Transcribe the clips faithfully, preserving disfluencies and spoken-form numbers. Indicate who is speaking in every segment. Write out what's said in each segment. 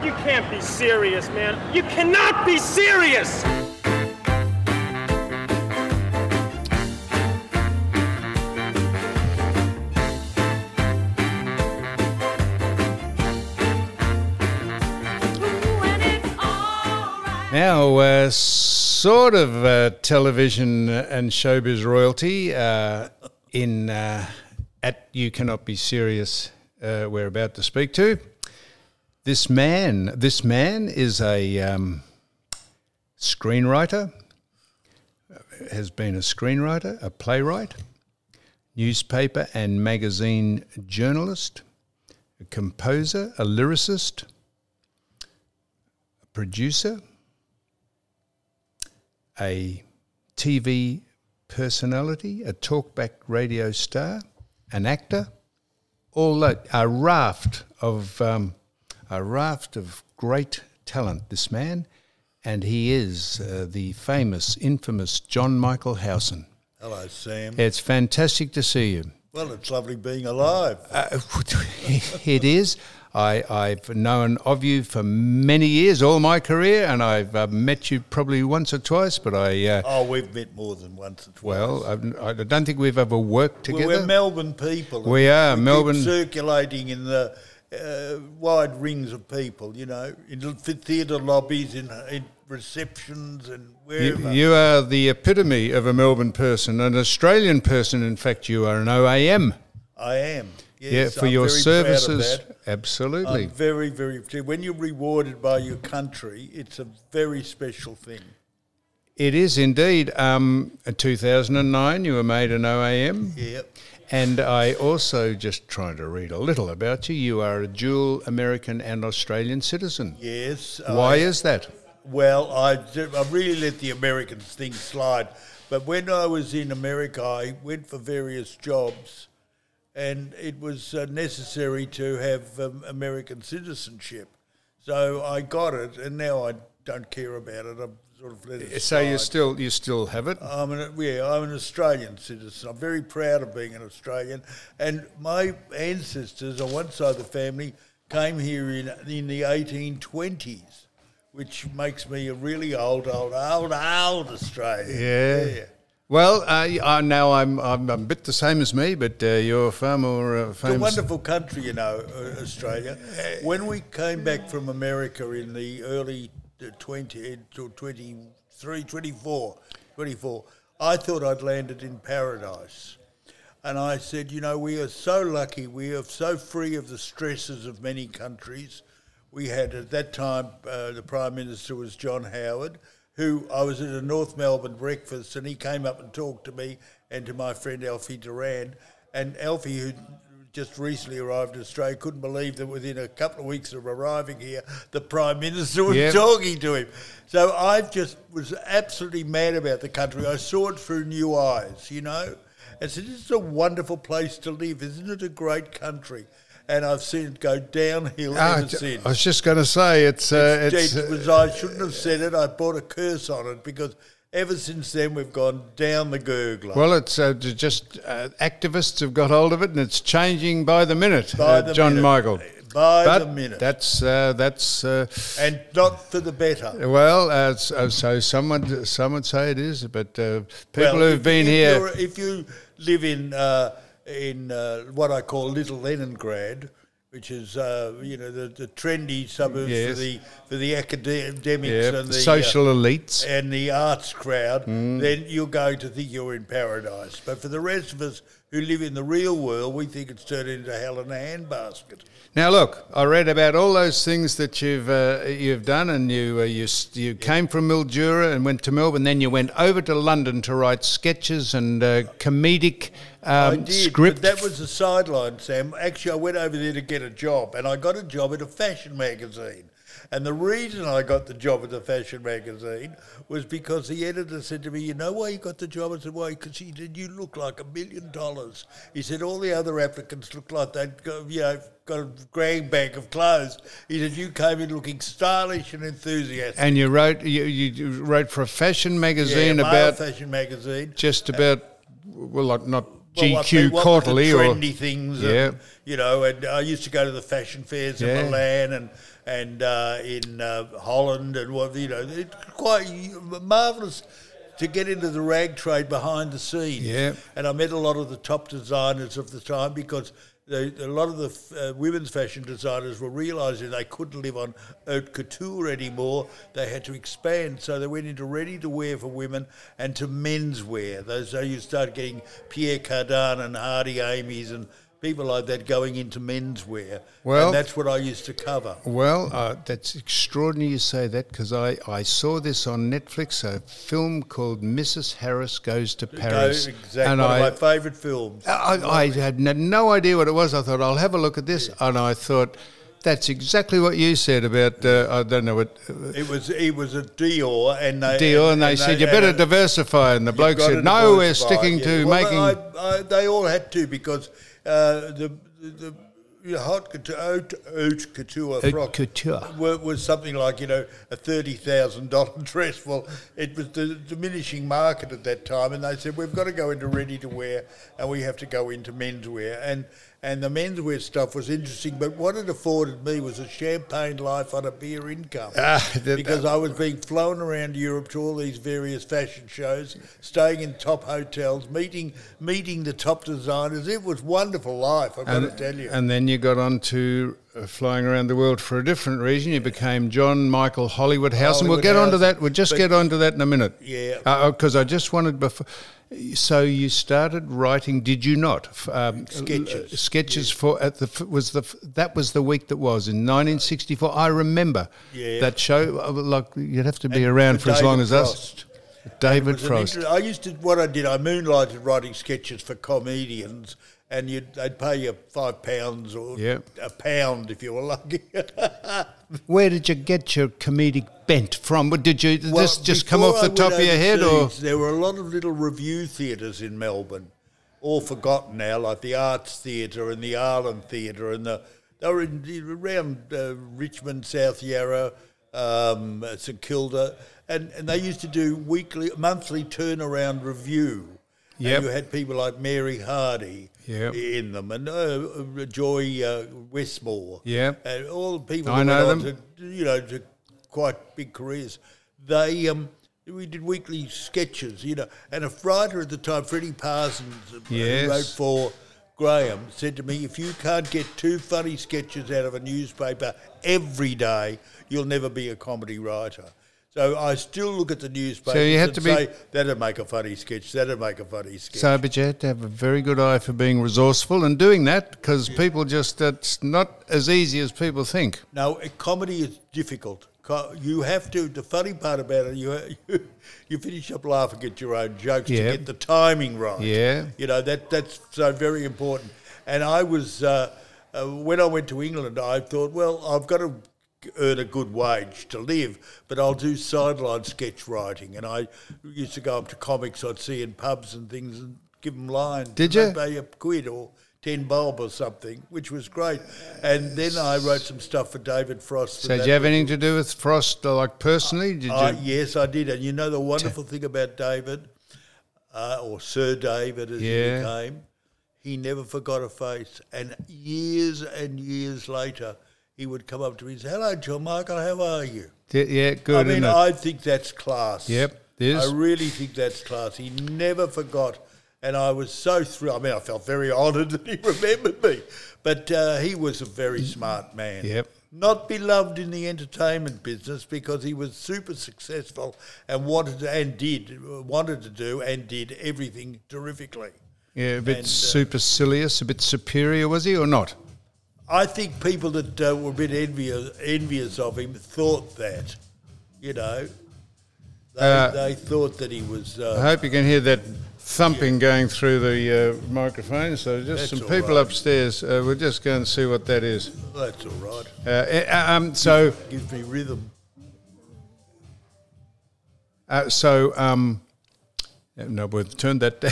Speaker 1: You can't be serious, man. You cannot be serious!
Speaker 2: Now, uh, sort of uh, television and showbiz royalty uh, in uh, at You Cannot Be Serious, uh, we're about to speak to. This man, this man is a um, screenwriter, has been a screenwriter, a playwright, newspaper and magazine journalist, a composer, a lyricist, a producer, a T V personality, a talkback radio star, an actor, all that, a raft of um, a raft of great talent, this man, and he is uh, the famous, infamous John Michael Howson.
Speaker 3: Hello, Sam.
Speaker 2: It's fantastic to see you.
Speaker 3: Well, it's lovely being alive.
Speaker 2: Uh, it is. I, I've known of you for many years, all my career, and I've uh, met you probably once or twice, but I... Uh,
Speaker 3: oh, we've met more than once or twice.
Speaker 2: Well, I, I don't think we've ever worked together.
Speaker 3: Well, we're Melbourne people.
Speaker 2: We are,
Speaker 3: we
Speaker 2: Melbourne...
Speaker 3: Keep circulating in the uh, wide rings of people, you know, in theatre lobbies, in, in receptions and wherever.
Speaker 2: You, you are the epitome of a Melbourne person, an Australian person. In fact, you are an O A M.
Speaker 3: I am. Yes,
Speaker 2: yeah, for
Speaker 3: I'm
Speaker 2: your
Speaker 3: very
Speaker 2: services,
Speaker 3: proud of that.
Speaker 2: Absolutely.
Speaker 3: I'm very, very. When you're rewarded by your country, it's a very special thing.
Speaker 2: It is indeed. Um, in two thousand nine, you were made an O A M.
Speaker 3: Yep.
Speaker 2: And I also, just trying to read a little about you, you are a dual American and Australian citizen.
Speaker 3: Yes.
Speaker 2: Why
Speaker 3: I,
Speaker 2: is that?
Speaker 3: Well, I, I really let the American thing slide. But when I was in America, I went for various jobs, and it was uh, necessary to have um, American citizenship. So I got it, and now I don't care about it. I've sort of let it
Speaker 2: So
Speaker 3: slide.
Speaker 2: you still you still have it?
Speaker 3: I'm an, yeah, I'm an Australian citizen. I'm very proud of being an Australian. And my ancestors on one side of the family came here in in the eighteen twenties, which makes me a really old, old, old, old Australian.
Speaker 2: Yeah.
Speaker 3: yeah.
Speaker 2: Well, uh, uh, now I'm, I'm I'm a bit the same as me, but uh, you're far more uh, famous.
Speaker 3: It's a wonderful country, you know, uh, Australia. When we came back from America in the early twenty to twenty-three, twenty-four, twenty-four, I thought I'd landed in paradise. And I said, you know, we are so lucky. We are so free of the stresses of many countries. We had, at that time, uh, the Prime Minister was John Howard, who I was at a North Melbourne breakfast, and he came up and talked to me and to my friend Alfie Duran. And Alfie, who just recently arrived in Australia, couldn't believe that within a couple of weeks of arriving here, the Prime Minister was
Speaker 2: yep.
Speaker 3: talking to him. So I just was absolutely mad about the country. I saw it through new eyes, you know. And said, this is a wonderful place to live. Isn't it a great country? And I've seen it go downhill
Speaker 2: Ah,
Speaker 3: ever since.
Speaker 2: I was just going to say, it's... Uh,
Speaker 3: It's,
Speaker 2: it's
Speaker 3: it was, I shouldn't have said it. I brought a curse on it because ever since then we've gone down the gurgler.
Speaker 2: Well, it's uh, just uh, activists have got hold of it, and it's changing by the minute,
Speaker 3: By
Speaker 2: uh,
Speaker 3: the
Speaker 2: John
Speaker 3: minute.
Speaker 2: Michael.
Speaker 3: By
Speaker 2: but
Speaker 3: the minute.
Speaker 2: That's... Uh, that's uh,
Speaker 3: and not for the better.
Speaker 2: well, uh, so, so some, would, some would say it is, but uh, people
Speaker 3: well,
Speaker 2: who've
Speaker 3: if,
Speaker 2: been
Speaker 3: if
Speaker 2: here...
Speaker 3: you're- If you live in, uh, in uh, what I call Little Leningrad, which is, uh, you know, the, the trendy suburbs
Speaker 2: Yes.
Speaker 3: for the for the academics
Speaker 2: Yeah,
Speaker 3: and the
Speaker 2: social
Speaker 3: uh,
Speaker 2: elites.
Speaker 3: and the arts crowd, then you're going to think you're in paradise. But for the rest of us who live in the real world, we think it's turned into hell in a handbasket.
Speaker 2: Now, look, I read about all those things that you've uh, you've done, and you uh, you you came from Mildura and went to Melbourne. Then you went over to London to write sketches and uh, comedic um,
Speaker 3: I did,
Speaker 2: script.
Speaker 3: but that was a sideline, Sam. Actually, I went over there to get a job, and I got a job at a fashion magazine. And the reason I got the job at the fashion magazine was because the editor said to me, you know why you got the job? I said, why? Because he said, you look like a million dollars. He said, all the other applicants look like they'd got, you know, got a grand bag of clothes. He said, you came in looking stylish and enthusiastic.
Speaker 2: And you wrote you, you wrote for a fashion magazine
Speaker 3: yeah,
Speaker 2: about
Speaker 3: fashion magazine.
Speaker 2: just about, well, like not
Speaker 3: Well,
Speaker 2: G
Speaker 3: what
Speaker 2: Q
Speaker 3: the- what
Speaker 2: Quarterly
Speaker 3: the
Speaker 2: or
Speaker 3: trendy things,
Speaker 2: yeah.
Speaker 3: and, you know. And I used to go to the fashion fairs
Speaker 2: Yeah.
Speaker 3: in Milan and and uh, in uh, Holland, and what you know, it's quite marvellous to get into the rag trade behind the scenes.
Speaker 2: Yeah.
Speaker 3: And I met a lot of the top designers of the time because they, a lot of the uh, women's fashion designers were realising they couldn't live on haute couture anymore. They had to expand, so they went into ready-to-wear for women and to menswear. So you started getting Pierre Cardin and Hardy Amy's and people like that going into menswear.
Speaker 2: Well,
Speaker 3: and that's what I used to cover.
Speaker 2: Well, uh, that's extraordinary you say that, because I, I saw this on Netflix, a film called Missus Harris Goes to Paris.
Speaker 3: Go, exactly,
Speaker 2: and
Speaker 3: one
Speaker 2: I,
Speaker 3: of my favourite films.
Speaker 2: I, I had no idea what it was. I thought, I'll have a look at this. Yeah. And I thought, that's exactly what you said about, uh, I don't know what... Uh,
Speaker 3: it was It was a Dior, and they...
Speaker 2: Dior, and, and they and said, they, you better diversify, and the bloke said, no, we're sticking yeah. to
Speaker 3: well,
Speaker 2: making...
Speaker 3: I, I, they all had to, because... Uh, the the, the hot couture, haute, haute couture frock
Speaker 2: couture.
Speaker 3: Was, was something like, you know, a thirty thousand dollars dress. Well, it was the diminishing market at that time, and they said, we've got to go into ready-to-wear and we have to go into menswear. And and the menswear stuff was interesting, but what it afforded me was a champagne life on a beer income. Ah, that, because that. I was being flown around Europe to all these various fashion shows, staying in top hotels, meeting meeting the top designers. It was wonderful life, I've
Speaker 2: and,
Speaker 3: got to tell you.
Speaker 2: And then you got on to uh, flying around the world for a different reason. You became John Michael Hollywood House, Hollywood and we'll get on to that. We'll just get on to that in a minute.
Speaker 3: Yeah.
Speaker 2: Because uh, I just wanted before... So you started writing, did you not? Um,
Speaker 3: sketches.
Speaker 2: Uh, sketches yes. for at the was the that was the week that was in nineteen sixty-four. I remember
Speaker 3: yeah.
Speaker 2: that show. Like you'd have to be
Speaker 3: and
Speaker 2: around for
Speaker 3: David
Speaker 2: as long as
Speaker 3: Frost.
Speaker 2: us. David Frost.
Speaker 3: Inter- I used to what I did. I moonlighted writing sketches for comedians, and you'd they'd pay you five pounds or
Speaker 2: yep.
Speaker 3: a pound if you were lucky.
Speaker 2: Where did you get your comedic bent from? Did you well, this just come off the
Speaker 3: I
Speaker 2: top of your head, or
Speaker 3: there were a lot of little review theatres in Melbourne, all forgotten now, like the Arts Theatre and the Arlen Theatre, and the they were in, around uh, Richmond, South Yarra, um, St Kilda, and and they used to do weekly, monthly turnaround review.
Speaker 2: Yeah,
Speaker 3: you had people like Mary Hardy
Speaker 2: yep.
Speaker 3: in them, and uh, Joy uh, Westmore,
Speaker 2: yeah,
Speaker 3: and all the people
Speaker 2: I
Speaker 3: that
Speaker 2: know
Speaker 3: went
Speaker 2: them.
Speaker 3: on to, you know, to quite big careers. They um, we did weekly sketches, you know, and a writer at the time, Freddie Parsons,
Speaker 2: yes.
Speaker 3: who wrote for Graham, said to me, if you can't get two funny sketches out of a newspaper every day, you'll never be a comedy writer. So I still look at the newspapers so you had and to be, say, that'd make a funny sketch, that'd make a funny sketch.
Speaker 2: So, but you had to have a very good eye for being resourceful and doing that, because yeah. people just, it's not as easy as people think.
Speaker 3: No, comedy is difficult. You have to, the funny part about it, you you, you finish up laughing at your own jokes
Speaker 2: yeah.
Speaker 3: to get the timing right.
Speaker 2: Yeah.
Speaker 3: You know, that that's so very important. And I was, uh, uh, when I went to England, I thought, well, I've got to earn a good wage to live, but I'll do sideline sketch writing. And I used to go up to comics I'd see in pubs and things and give them lines.
Speaker 2: Did you?
Speaker 3: They'd pay a quid or ten bob or something, which was great. And then I wrote some stuff for David Frost.
Speaker 2: So did you have anything to do with Frost, like personally? Did
Speaker 3: uh,
Speaker 2: you?
Speaker 3: Yes, I did. And you know the wonderful thing about David, uh, or Sir David as
Speaker 2: yeah.
Speaker 3: he became, he never forgot a face. And years and years later, he would come up to me and say, hello, John Michael, how are you?
Speaker 2: Yeah, good.
Speaker 3: I mean,
Speaker 2: isn't it?
Speaker 3: I think that's class.
Speaker 2: Yep, it is.
Speaker 3: I really think that's class. He never forgot. And I was so thrilled. I mean, I felt very honoured that he remembered me. But uh, he was a very smart man.
Speaker 2: Yep.
Speaker 3: Not beloved in the entertainment business because he was super successful and wanted to, and did, wanted to do and did everything terrifically.
Speaker 2: Yeah, a bit
Speaker 3: and, uh,
Speaker 2: supercilious, a bit superior, was he, or not?
Speaker 3: I think people that uh, were a bit envious, envious of him thought that, you know. They, uh, they thought that he was... Uh,
Speaker 2: I hope you can hear that thumping yeah. going through the uh, microphone. So just That's some people right. upstairs. Uh, we'll just go and see what that is.
Speaker 3: That's all right.
Speaker 2: Uh, um, so...
Speaker 3: Gives me rhythm.
Speaker 2: Uh, so, um... no, we've turned that down.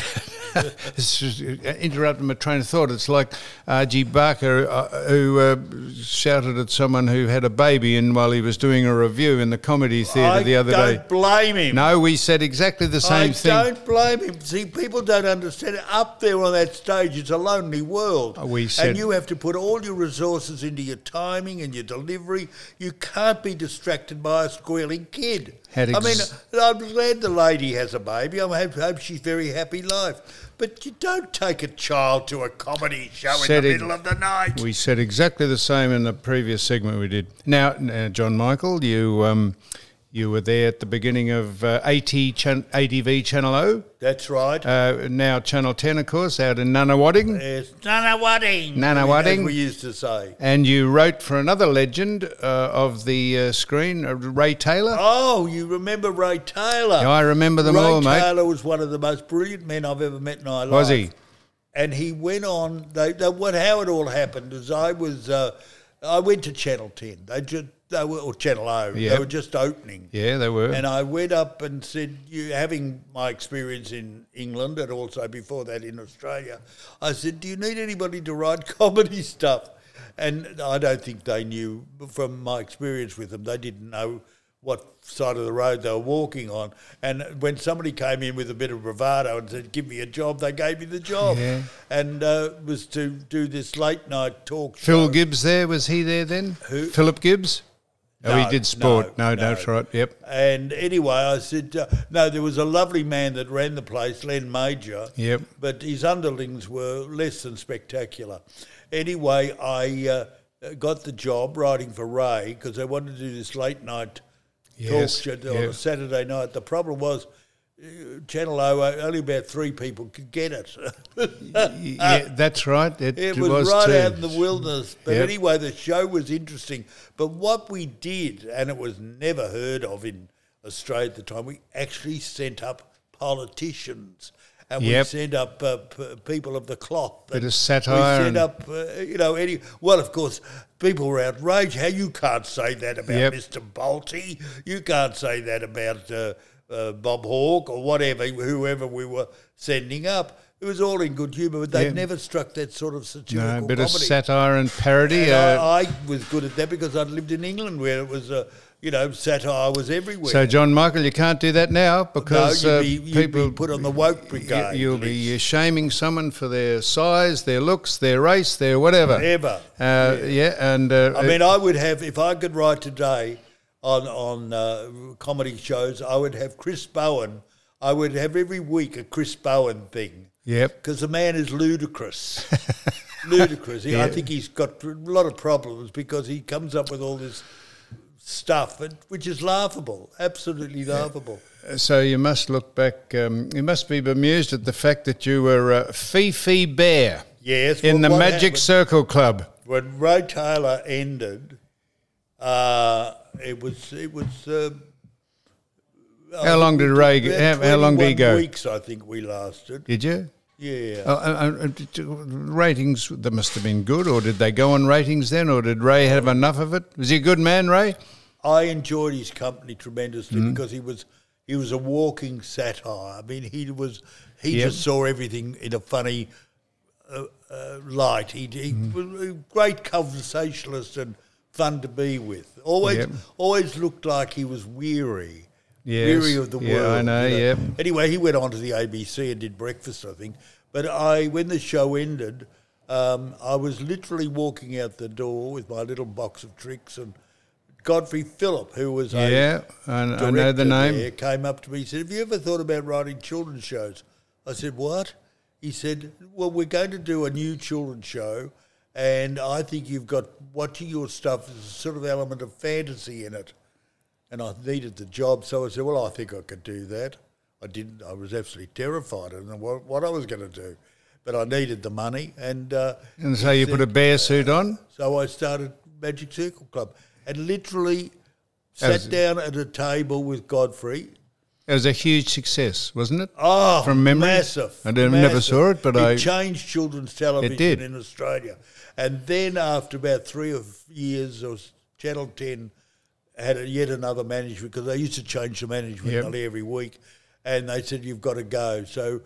Speaker 2: It's just, uh, interrupting my train of thought. It's like R G Barker, uh, who uh, shouted at someone who had a baby in while he was doing a review in the comedy theatre the other
Speaker 3: I
Speaker 2: day.
Speaker 3: don't blame him.
Speaker 2: No, we said exactly the same
Speaker 3: I
Speaker 2: thing.
Speaker 3: don't blame him. See, people don't understand it. Up there on that stage, it's a lonely world.
Speaker 2: Oh, we said-
Speaker 3: and you have to put all your resources into your timing and your delivery. You can't be distracted by a squealing kid.
Speaker 2: Had
Speaker 3: I mean,
Speaker 2: ex-
Speaker 3: I'm glad the lady has a baby. I hope, hope she's very happy life. But you don't take a child to a comedy show
Speaker 2: Said
Speaker 3: in the
Speaker 2: it-
Speaker 3: middle of the night.
Speaker 2: We said exactly the same in the previous segment we did. Now, uh, John Michael, you um, you were there at the beginning of uh, AT chan- A T V Channel O.
Speaker 3: That's right.
Speaker 2: Uh, now Channel ten, of course, out in Nunawading.
Speaker 3: Yes, Nunawading.
Speaker 2: Nunawading.
Speaker 3: As we used to say.
Speaker 2: And you wrote for another legend uh, of the uh, screen, uh, Ray Taylor.
Speaker 3: Oh, you remember Ray Taylor?
Speaker 2: Yeah, I remember them
Speaker 3: Ray
Speaker 2: all, mate.
Speaker 3: Taylor was one of the most brilliant men I've ever met in my life.
Speaker 2: Was he?
Speaker 3: And he went on. They, they, what how it all happened is I was uh, I went to Channel ten. They just they were or Channel O.
Speaker 2: Yeah.
Speaker 3: They were just opening.
Speaker 2: Yeah, they were.
Speaker 3: And I went up and said, you having my experience in England and also before that in Australia, I said, do you need anybody to write comedy stuff? And I don't think they knew, from my experience with them, they didn't know what side of the road they were walking on. And when somebody came in with a bit of bravado and said, give me a job, they gave me the job.
Speaker 2: Yeah.
Speaker 3: And uh, was to do this late night talk show.
Speaker 2: Phil Gibbs there, was he there then?
Speaker 3: Who?
Speaker 2: Philip Gibbs? Oh,
Speaker 3: No,
Speaker 2: he did sport. No,
Speaker 3: no,
Speaker 2: no, that's
Speaker 3: no.
Speaker 2: right. Yep.
Speaker 3: And anyway, I said, uh, no, there was a lovely man that ran the place, Len Major.
Speaker 2: Yep.
Speaker 3: But his underlings were less than spectacular. Anyway, I uh, got the job writing for Ray because they wanted to do this late night
Speaker 2: Yes,
Speaker 3: talk show on
Speaker 2: yeah.
Speaker 3: a Saturday night. The problem was uh, Channel O, only about three people could get it.
Speaker 2: Yeah, that's right. It,
Speaker 3: It was, right
Speaker 2: too.
Speaker 3: out in the wilderness. But
Speaker 2: Yep.
Speaker 3: anyway, the show was interesting. But what we did, and it was never heard of in Australia at the time, we actually sent up politicians. And
Speaker 2: Yep.
Speaker 3: we sent up uh, p- people of the cloth.
Speaker 2: Bit
Speaker 3: and
Speaker 2: of satire
Speaker 3: We sent
Speaker 2: and-
Speaker 3: up, uh, you know, any. Well, of course, people were outraged. How you can't say that about
Speaker 2: Yep.
Speaker 3: Mister Bolte. You can't say that about uh, uh, Bob Hawke or whatever, whoever we were sending up. It was all in good humour, but they
Speaker 2: Yeah.
Speaker 3: never struck that sort of
Speaker 2: No,
Speaker 3: satirical
Speaker 2: a bit
Speaker 3: comedy.
Speaker 2: of satire and parody.
Speaker 3: And
Speaker 2: uh,
Speaker 3: I, I was good at that because I'd lived in England where it was, uh, you know, satire was everywhere.
Speaker 2: so, John Michael, you can't do that now because
Speaker 3: no,
Speaker 2: uh,
Speaker 3: you'd, be, you'd
Speaker 2: people
Speaker 3: be put on the woke brigade.
Speaker 2: you, will be shaming someone for their size, their looks, their race, their whatever.
Speaker 3: Ever.
Speaker 2: Uh, yeah. and uh,
Speaker 3: I mean, I would have, if I could write today on, on uh, comedy shows, I would have Chris Bowen. I would have every week a Chris Bowen thing.
Speaker 2: Yep.
Speaker 3: Because the man is ludicrous. ludicrous. He, I
Speaker 2: Yeah.
Speaker 3: think he's got a lot of problems because he comes up with all this stuff, and, which is laughable, absolutely laughable.
Speaker 2: So you must look back. Um, you must be bemused at the fact that you were uh, Fifi Bear
Speaker 3: Yes.
Speaker 2: in
Speaker 3: what-
Speaker 2: the
Speaker 3: what
Speaker 2: Magic
Speaker 3: happened-
Speaker 2: Circle Club.
Speaker 3: When Ray Taylor ended, uh, it was it was. Uh,
Speaker 2: How long did Ray?
Speaker 3: about
Speaker 2: How, how long did he
Speaker 3: twenty-one
Speaker 2: go?
Speaker 3: Weeks, I think we lasted.
Speaker 2: Did you?
Speaker 3: Yeah.
Speaker 2: Uh, uh, uh, ratings, they must have been good, or did they go on ratings then, or did Ray have enough of it? Was he a good man, Ray?
Speaker 3: I enjoyed his company tremendously
Speaker 2: Mm.
Speaker 3: because he was he was a walking satire. I mean, he was he
Speaker 2: Yep.
Speaker 3: just saw everything in a funny uh, uh, light. He, he
Speaker 2: Mm.
Speaker 3: was a great conversationalist and fun to be with. Always
Speaker 2: Yep.
Speaker 3: always looked like he was weary.
Speaker 2: Yes.
Speaker 3: Weary of the
Speaker 2: Yeah,
Speaker 3: world.
Speaker 2: I know, yep.
Speaker 3: Anyway, he went on to the A B C and did breakfast, I think. But I, when the show ended, um, I was literally walking out the door with my little box of tricks, and Godfrey Phillip, who was a
Speaker 2: Yeah, I, I know the
Speaker 3: director
Speaker 2: name.
Speaker 3: there, came up to me and said, have you ever thought about writing children's shows? I said, what? He said, well, we're going to do a new children's show, and I think you've got, watching your stuff, there's a sort of element of fantasy in it. And I needed the job, so I said, well, I think I could do that. I didn't. I was absolutely terrified. I didn't know what, what I was going to do. But I needed the money. And uh,
Speaker 2: And so you put a bear suit on?
Speaker 3: so I started Magic Circle Club and literally
Speaker 2: That was-
Speaker 3: sat down at a table with Godfrey.
Speaker 2: It was a huge success, wasn't it?
Speaker 3: Oh,
Speaker 2: From memory?
Speaker 3: massive.
Speaker 2: I didn't- never
Speaker 3: massive.
Speaker 2: saw it, but
Speaker 3: it
Speaker 2: I-
Speaker 3: changed children's television
Speaker 2: did.
Speaker 3: in Australia. And then after about three or f- years, or s- Channel ten had a, yet another management because they used to change the management
Speaker 2: Yep.
Speaker 3: nearly every week, and they said you've got to go. So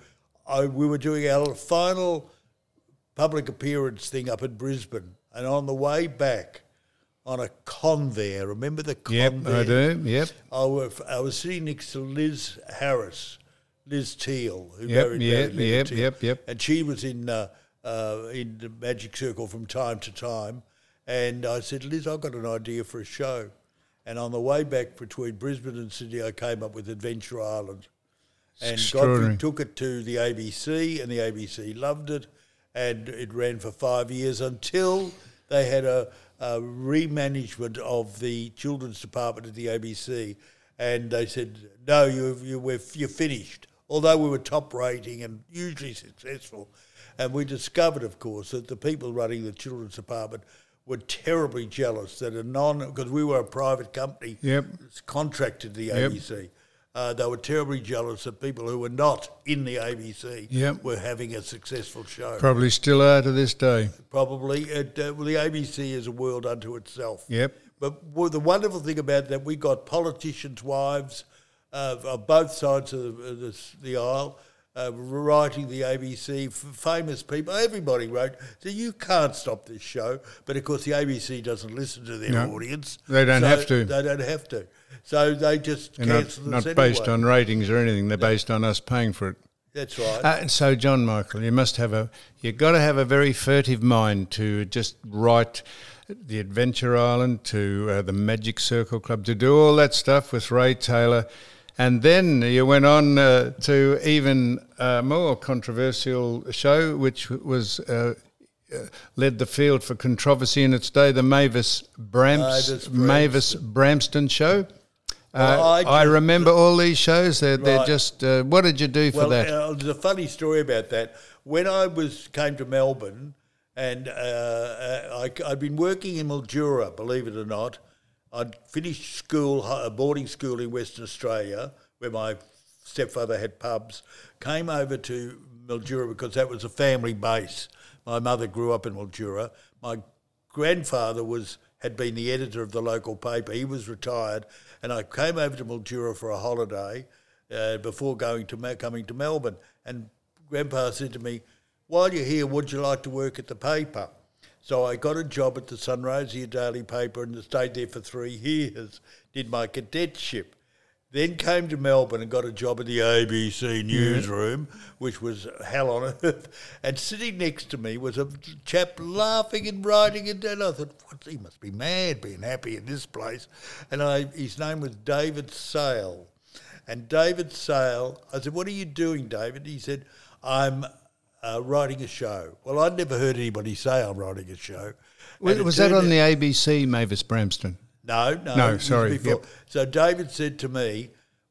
Speaker 3: I, we were doing our final public appearance thing up in Brisbane, and on the way back on a Convair, remember the Convair?
Speaker 2: Yep, I do, yep.
Speaker 3: I was, I was sitting next to Liz Harris, Liz Teal, who
Speaker 2: Yep,
Speaker 3: married
Speaker 2: yep,
Speaker 3: Larry
Speaker 2: yep,
Speaker 3: Teal.
Speaker 2: yep, yep.
Speaker 3: And she was in uh, uh, in the Magic Circle from time to time. And I said, Liz, I've got an idea for a show. And on the way back between Brisbane and Sydney, I came up with Adventure Island. And Godfrey took it to the A B C, and the A B C loved it. And it ran for five years until they had a, a remanagement of the children's department at the A B C. And they said, no, you, you, we're, you're finished. Although we were top rating and hugely successful. And we discovered, of course, that the people running the children's department were terribly jealous that a non, because we were a private company
Speaker 2: Yep.
Speaker 3: contracted to the
Speaker 2: Yep.
Speaker 3: A B C. Uh, they were terribly jealous that people who were not in the A B C
Speaker 2: Yep.
Speaker 3: were having a successful show.
Speaker 2: Probably still are to this day.
Speaker 3: Probably. It, uh, well, the A B C is a world unto itself.
Speaker 2: Yep.
Speaker 3: But well, the wonderful thing about that, we got politicians' wives uh, on both sides of the, the, the aisle uh, writing the A B C, f- famous people, everybody wrote, so you can't stop this show. But of course the A B C doesn't listen to their
Speaker 2: No,
Speaker 3: audience.
Speaker 2: they don't
Speaker 3: so
Speaker 2: have to.
Speaker 3: They don't have to. So they just
Speaker 2: They're
Speaker 3: cancel
Speaker 2: not,
Speaker 3: us
Speaker 2: not based
Speaker 3: anyway.
Speaker 2: on ratings or anything. They're based on us paying for it.
Speaker 3: That's right.
Speaker 2: Uh, so, John Michael, you must have a, you've got to have a very furtive mind to just write the Adventure Island, to uh, the Magic Circle Club, to do all that stuff with Ray Taylor. And then you went on uh, to even a more controversial show, which was uh, uh, led the field for controversy in its day, the Mavis, Brams,
Speaker 3: Mavis
Speaker 2: Mavis Bramston show.
Speaker 3: Well,
Speaker 2: Uh,
Speaker 3: I
Speaker 2: I,
Speaker 3: just-
Speaker 2: remember all these shows. They're, they're
Speaker 3: Right.
Speaker 2: just. Uh, what did you do for
Speaker 3: well,
Speaker 2: that?
Speaker 3: Uh, there's a funny story about that. When I was came to Melbourne, and uh, uh, I, I'd been working in Mildura, believe it or not. I'd finished school, a boarding school in Western Australia, where my stepfather had pubs. Came over to Mildura because that was a family base. My mother grew up in Mildura. My grandfather was had been the editor of the local paper. He was retired, and I came over to Mildura for a holiday uh, before going to Mel- coming to Melbourne. And Grandpa said to me, "While you're here, would you like to work at the paper?" So I got a job at the Sunraysia Daily Paper and stayed there for three years. Did my cadetship. Then came to Melbourne and got a job in the A B C newsroom, which was hell on earth. And sitting next to me was a chap laughing and writing, and I thought, what, he must be mad being happy in this place. And I, his name was David Sale. And David Sale, I said, "What are you doing, David?" He said, "I'm uh, writing a show." Well, I'd never heard anybody say I'm writing a show.
Speaker 2: Was,
Speaker 3: And it
Speaker 2: was that
Speaker 3: turned
Speaker 2: on
Speaker 3: out-
Speaker 2: the A B C, Mavis Bramston?
Speaker 3: No, no.
Speaker 2: No,
Speaker 3: it was
Speaker 2: sorry,
Speaker 3: before.
Speaker 2: yep.
Speaker 3: So David said to me,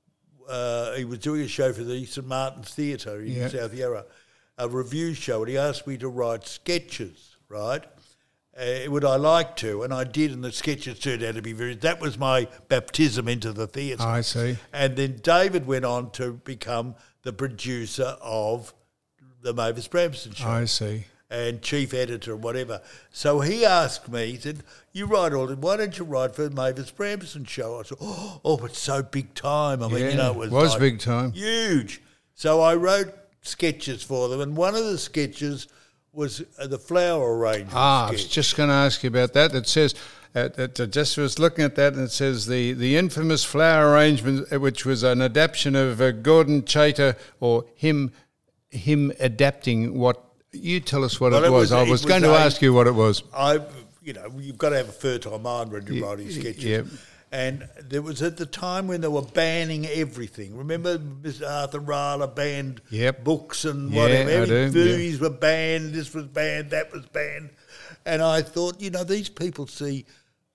Speaker 3: uh, he was doing a show for the Saint Martin's Theatre in
Speaker 2: Yeah.
Speaker 3: South Yarra, a review show, and he asked me to write sketches, right? Uh, would I like to? And I did, and the sketches turned out to be very... That was my baptism into the theatre.
Speaker 2: I see.
Speaker 3: And then David went on to become the producer of the Mavis Bramston show
Speaker 2: I see.
Speaker 3: and chief editor and whatever. So he asked me, he said, "You write all this, why don't you write for the Mavis Bramston show?" I said, oh, oh, it's so big time. I mean, you
Speaker 2: Yeah,
Speaker 3: know, it was,
Speaker 2: was
Speaker 3: like
Speaker 2: big time.
Speaker 3: Huge. So I wrote sketches for them, and one of the sketches was uh, the flower arrangement
Speaker 2: Ah, I was
Speaker 3: sketch.
Speaker 2: just going to ask you about that. It says, uh, it, I just was looking at that, and it says the, the infamous flower arrangement, uh, which was an adaptation of uh, Gordon Chater, or him him adapting what. You tell us what
Speaker 3: Well,
Speaker 2: it,
Speaker 3: it
Speaker 2: was.
Speaker 3: was-
Speaker 2: I
Speaker 3: it
Speaker 2: was,
Speaker 3: was
Speaker 2: going to
Speaker 3: a-
Speaker 2: ask you what it was.
Speaker 3: I, you know, you've got to have a fertile mind when you're
Speaker 2: Ye-
Speaker 3: writing sketches.
Speaker 2: yep.
Speaker 3: And there was at the time when they were banning everything. Remember Mister Arthur Rala banned
Speaker 2: Yep.
Speaker 3: books and
Speaker 2: Yeah,
Speaker 3: whatever.
Speaker 2: I
Speaker 3: Every
Speaker 2: do, yeah.
Speaker 3: movies were banned, this was banned, that was banned. And I thought, you know, these people see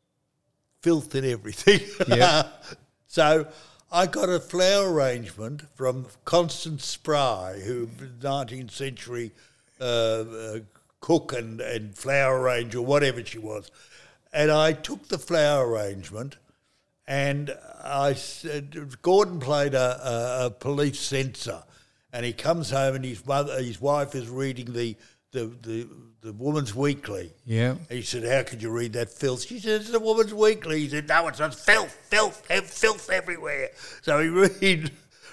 Speaker 3: filth in everything.
Speaker 2: Yep.
Speaker 3: So I got a flower arrangement from Constance Spry, who was nineteenth century uh, uh, cook and, and flower arranger, whatever she was. And I took the flower arrangement, and I said, Gordon played a, a, a police censor, and he comes home and his mother, his wife is reading the the, the, the Woman's Weekly.
Speaker 2: Yeah.
Speaker 3: He said, "How could you read that filth?" She said, "It's the Woman's Weekly." He said, "No, it's not filth, filth, filth everywhere." So he read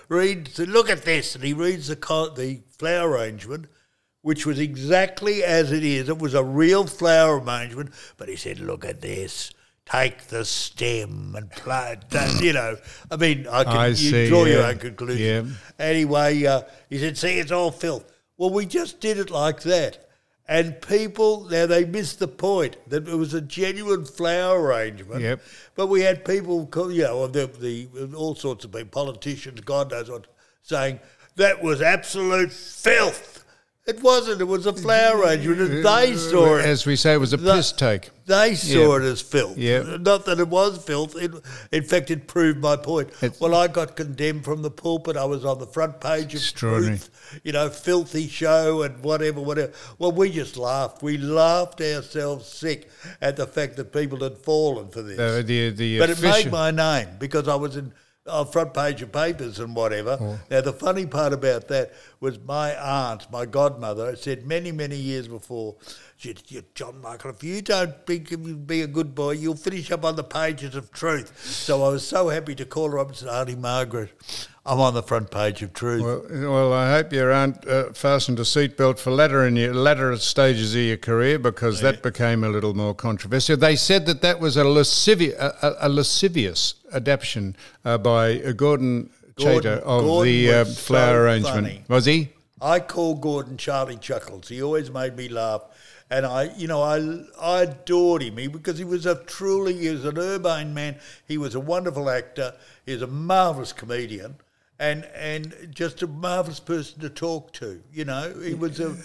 Speaker 3: read, said, look at this. And he reads the co- the flower arrangement, which was exactly as it is. It was a real flower arrangement, but he said, look at this. Take the stem and play it. You know, I mean, I can
Speaker 2: I
Speaker 3: you
Speaker 2: see,
Speaker 3: draw
Speaker 2: yeah.
Speaker 3: your own conclusion.
Speaker 2: Yeah.
Speaker 3: Anyway, uh, he said, see, it's all filth. Well, we just did it like that. And people, now they missed the point that it was a genuine flower arrangement.
Speaker 2: Yep.
Speaker 3: But we had people, call- you know, the, the all sorts of people, politicians, God knows what, saying that was absolute filth. It wasn't. It was a flower arrangement. And they saw it.
Speaker 2: As we say, it was a
Speaker 3: They-
Speaker 2: piss take.
Speaker 3: They saw
Speaker 2: Yep.
Speaker 3: it as filth.
Speaker 2: Yep.
Speaker 3: Not that it was filth. It, in fact, it proved my point.
Speaker 2: It's-
Speaker 3: well, I got condemned from the pulpit. I was on the front page of
Speaker 2: Extraordinary.
Speaker 3: Truth, you know, filthy show and whatever, whatever. Well, we just laughed. We laughed ourselves sick at the fact that people had fallen for this.
Speaker 2: Uh, the, the
Speaker 3: but it made
Speaker 2: official-
Speaker 3: my name because I was in on front page of papers and whatever.
Speaker 2: Oh.
Speaker 3: Now, the funny part about that was my aunt, my godmother, said many, many years before, she said, John Michael, if you don't be, be a good boy, you'll finish up on the pages of Truth. So I was so happy to call her up and say, Auntie Margaret, I'm on the front page of Truth.
Speaker 2: Well, well, I hope your aunt uh, fastened a seatbelt for latter in your latter stages of your career, because that became a little more controversial. They said that that was a, lascivi- a, a, a lascivious adaptation uh, by uh, Gordon Chater of
Speaker 3: Gordon
Speaker 2: the uh,
Speaker 3: was
Speaker 2: flower
Speaker 3: so
Speaker 2: arrangement.
Speaker 3: funny.
Speaker 2: Was he?
Speaker 3: I call Gordon Charlie Chuckles. He always made me laugh. And I, you know, I, I adored him he, because he was a truly, he was an urbane man. He was a wonderful actor. He was a marvellous comedian and and just a marvellous person to talk to. You know, he was a,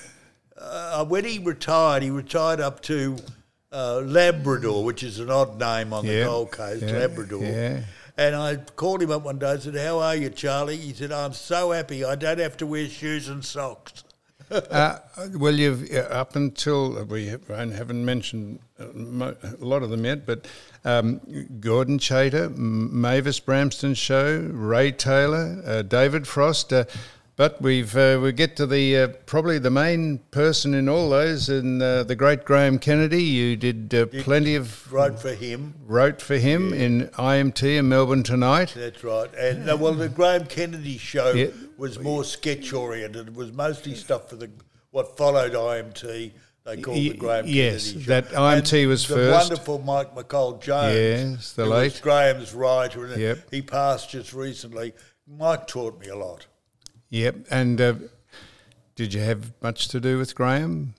Speaker 3: uh, when he retired, he retired up to uh, Labrador, which is an odd name on
Speaker 2: Yeah,
Speaker 3: the Gold Coast,
Speaker 2: yeah,
Speaker 3: Labrador.
Speaker 2: yeah.
Speaker 3: And I called him up one day and said, how are you, Charlie? He said, I'm so happy I don't have to wear shoes and socks.
Speaker 2: Uh, well, you've uh, up until we have, haven't mentioned uh, mo- a lot of them yet, but um, Gordon Chater, M- Mavis Bramston Show, Ray Taylor, uh, David Frost. Uh, but we've uh, we get to the uh, probably the main person in all those, and uh, the great Graham Kennedy. You did uh, plenty of
Speaker 3: Wrote for him.
Speaker 2: wrote for him in I M T in Melbourne Tonight.
Speaker 3: That's right. And uh, well, the Graham Kennedy show
Speaker 2: Yeah.
Speaker 3: was more sketch oriented. It was mostly stuff for the what followed I M T. They called
Speaker 2: Y-
Speaker 3: the Graham
Speaker 2: yes,
Speaker 3: Kennedy show.
Speaker 2: that I M T
Speaker 3: And
Speaker 2: was
Speaker 3: the
Speaker 2: first.
Speaker 3: wonderful Mike McCall Jones.
Speaker 2: Yes, the
Speaker 3: who
Speaker 2: late.
Speaker 3: was Graham's writer. And
Speaker 2: Yep.
Speaker 3: he passed just recently. Mike taught me a lot.
Speaker 2: Yep, and uh, did you have much to do with Graham?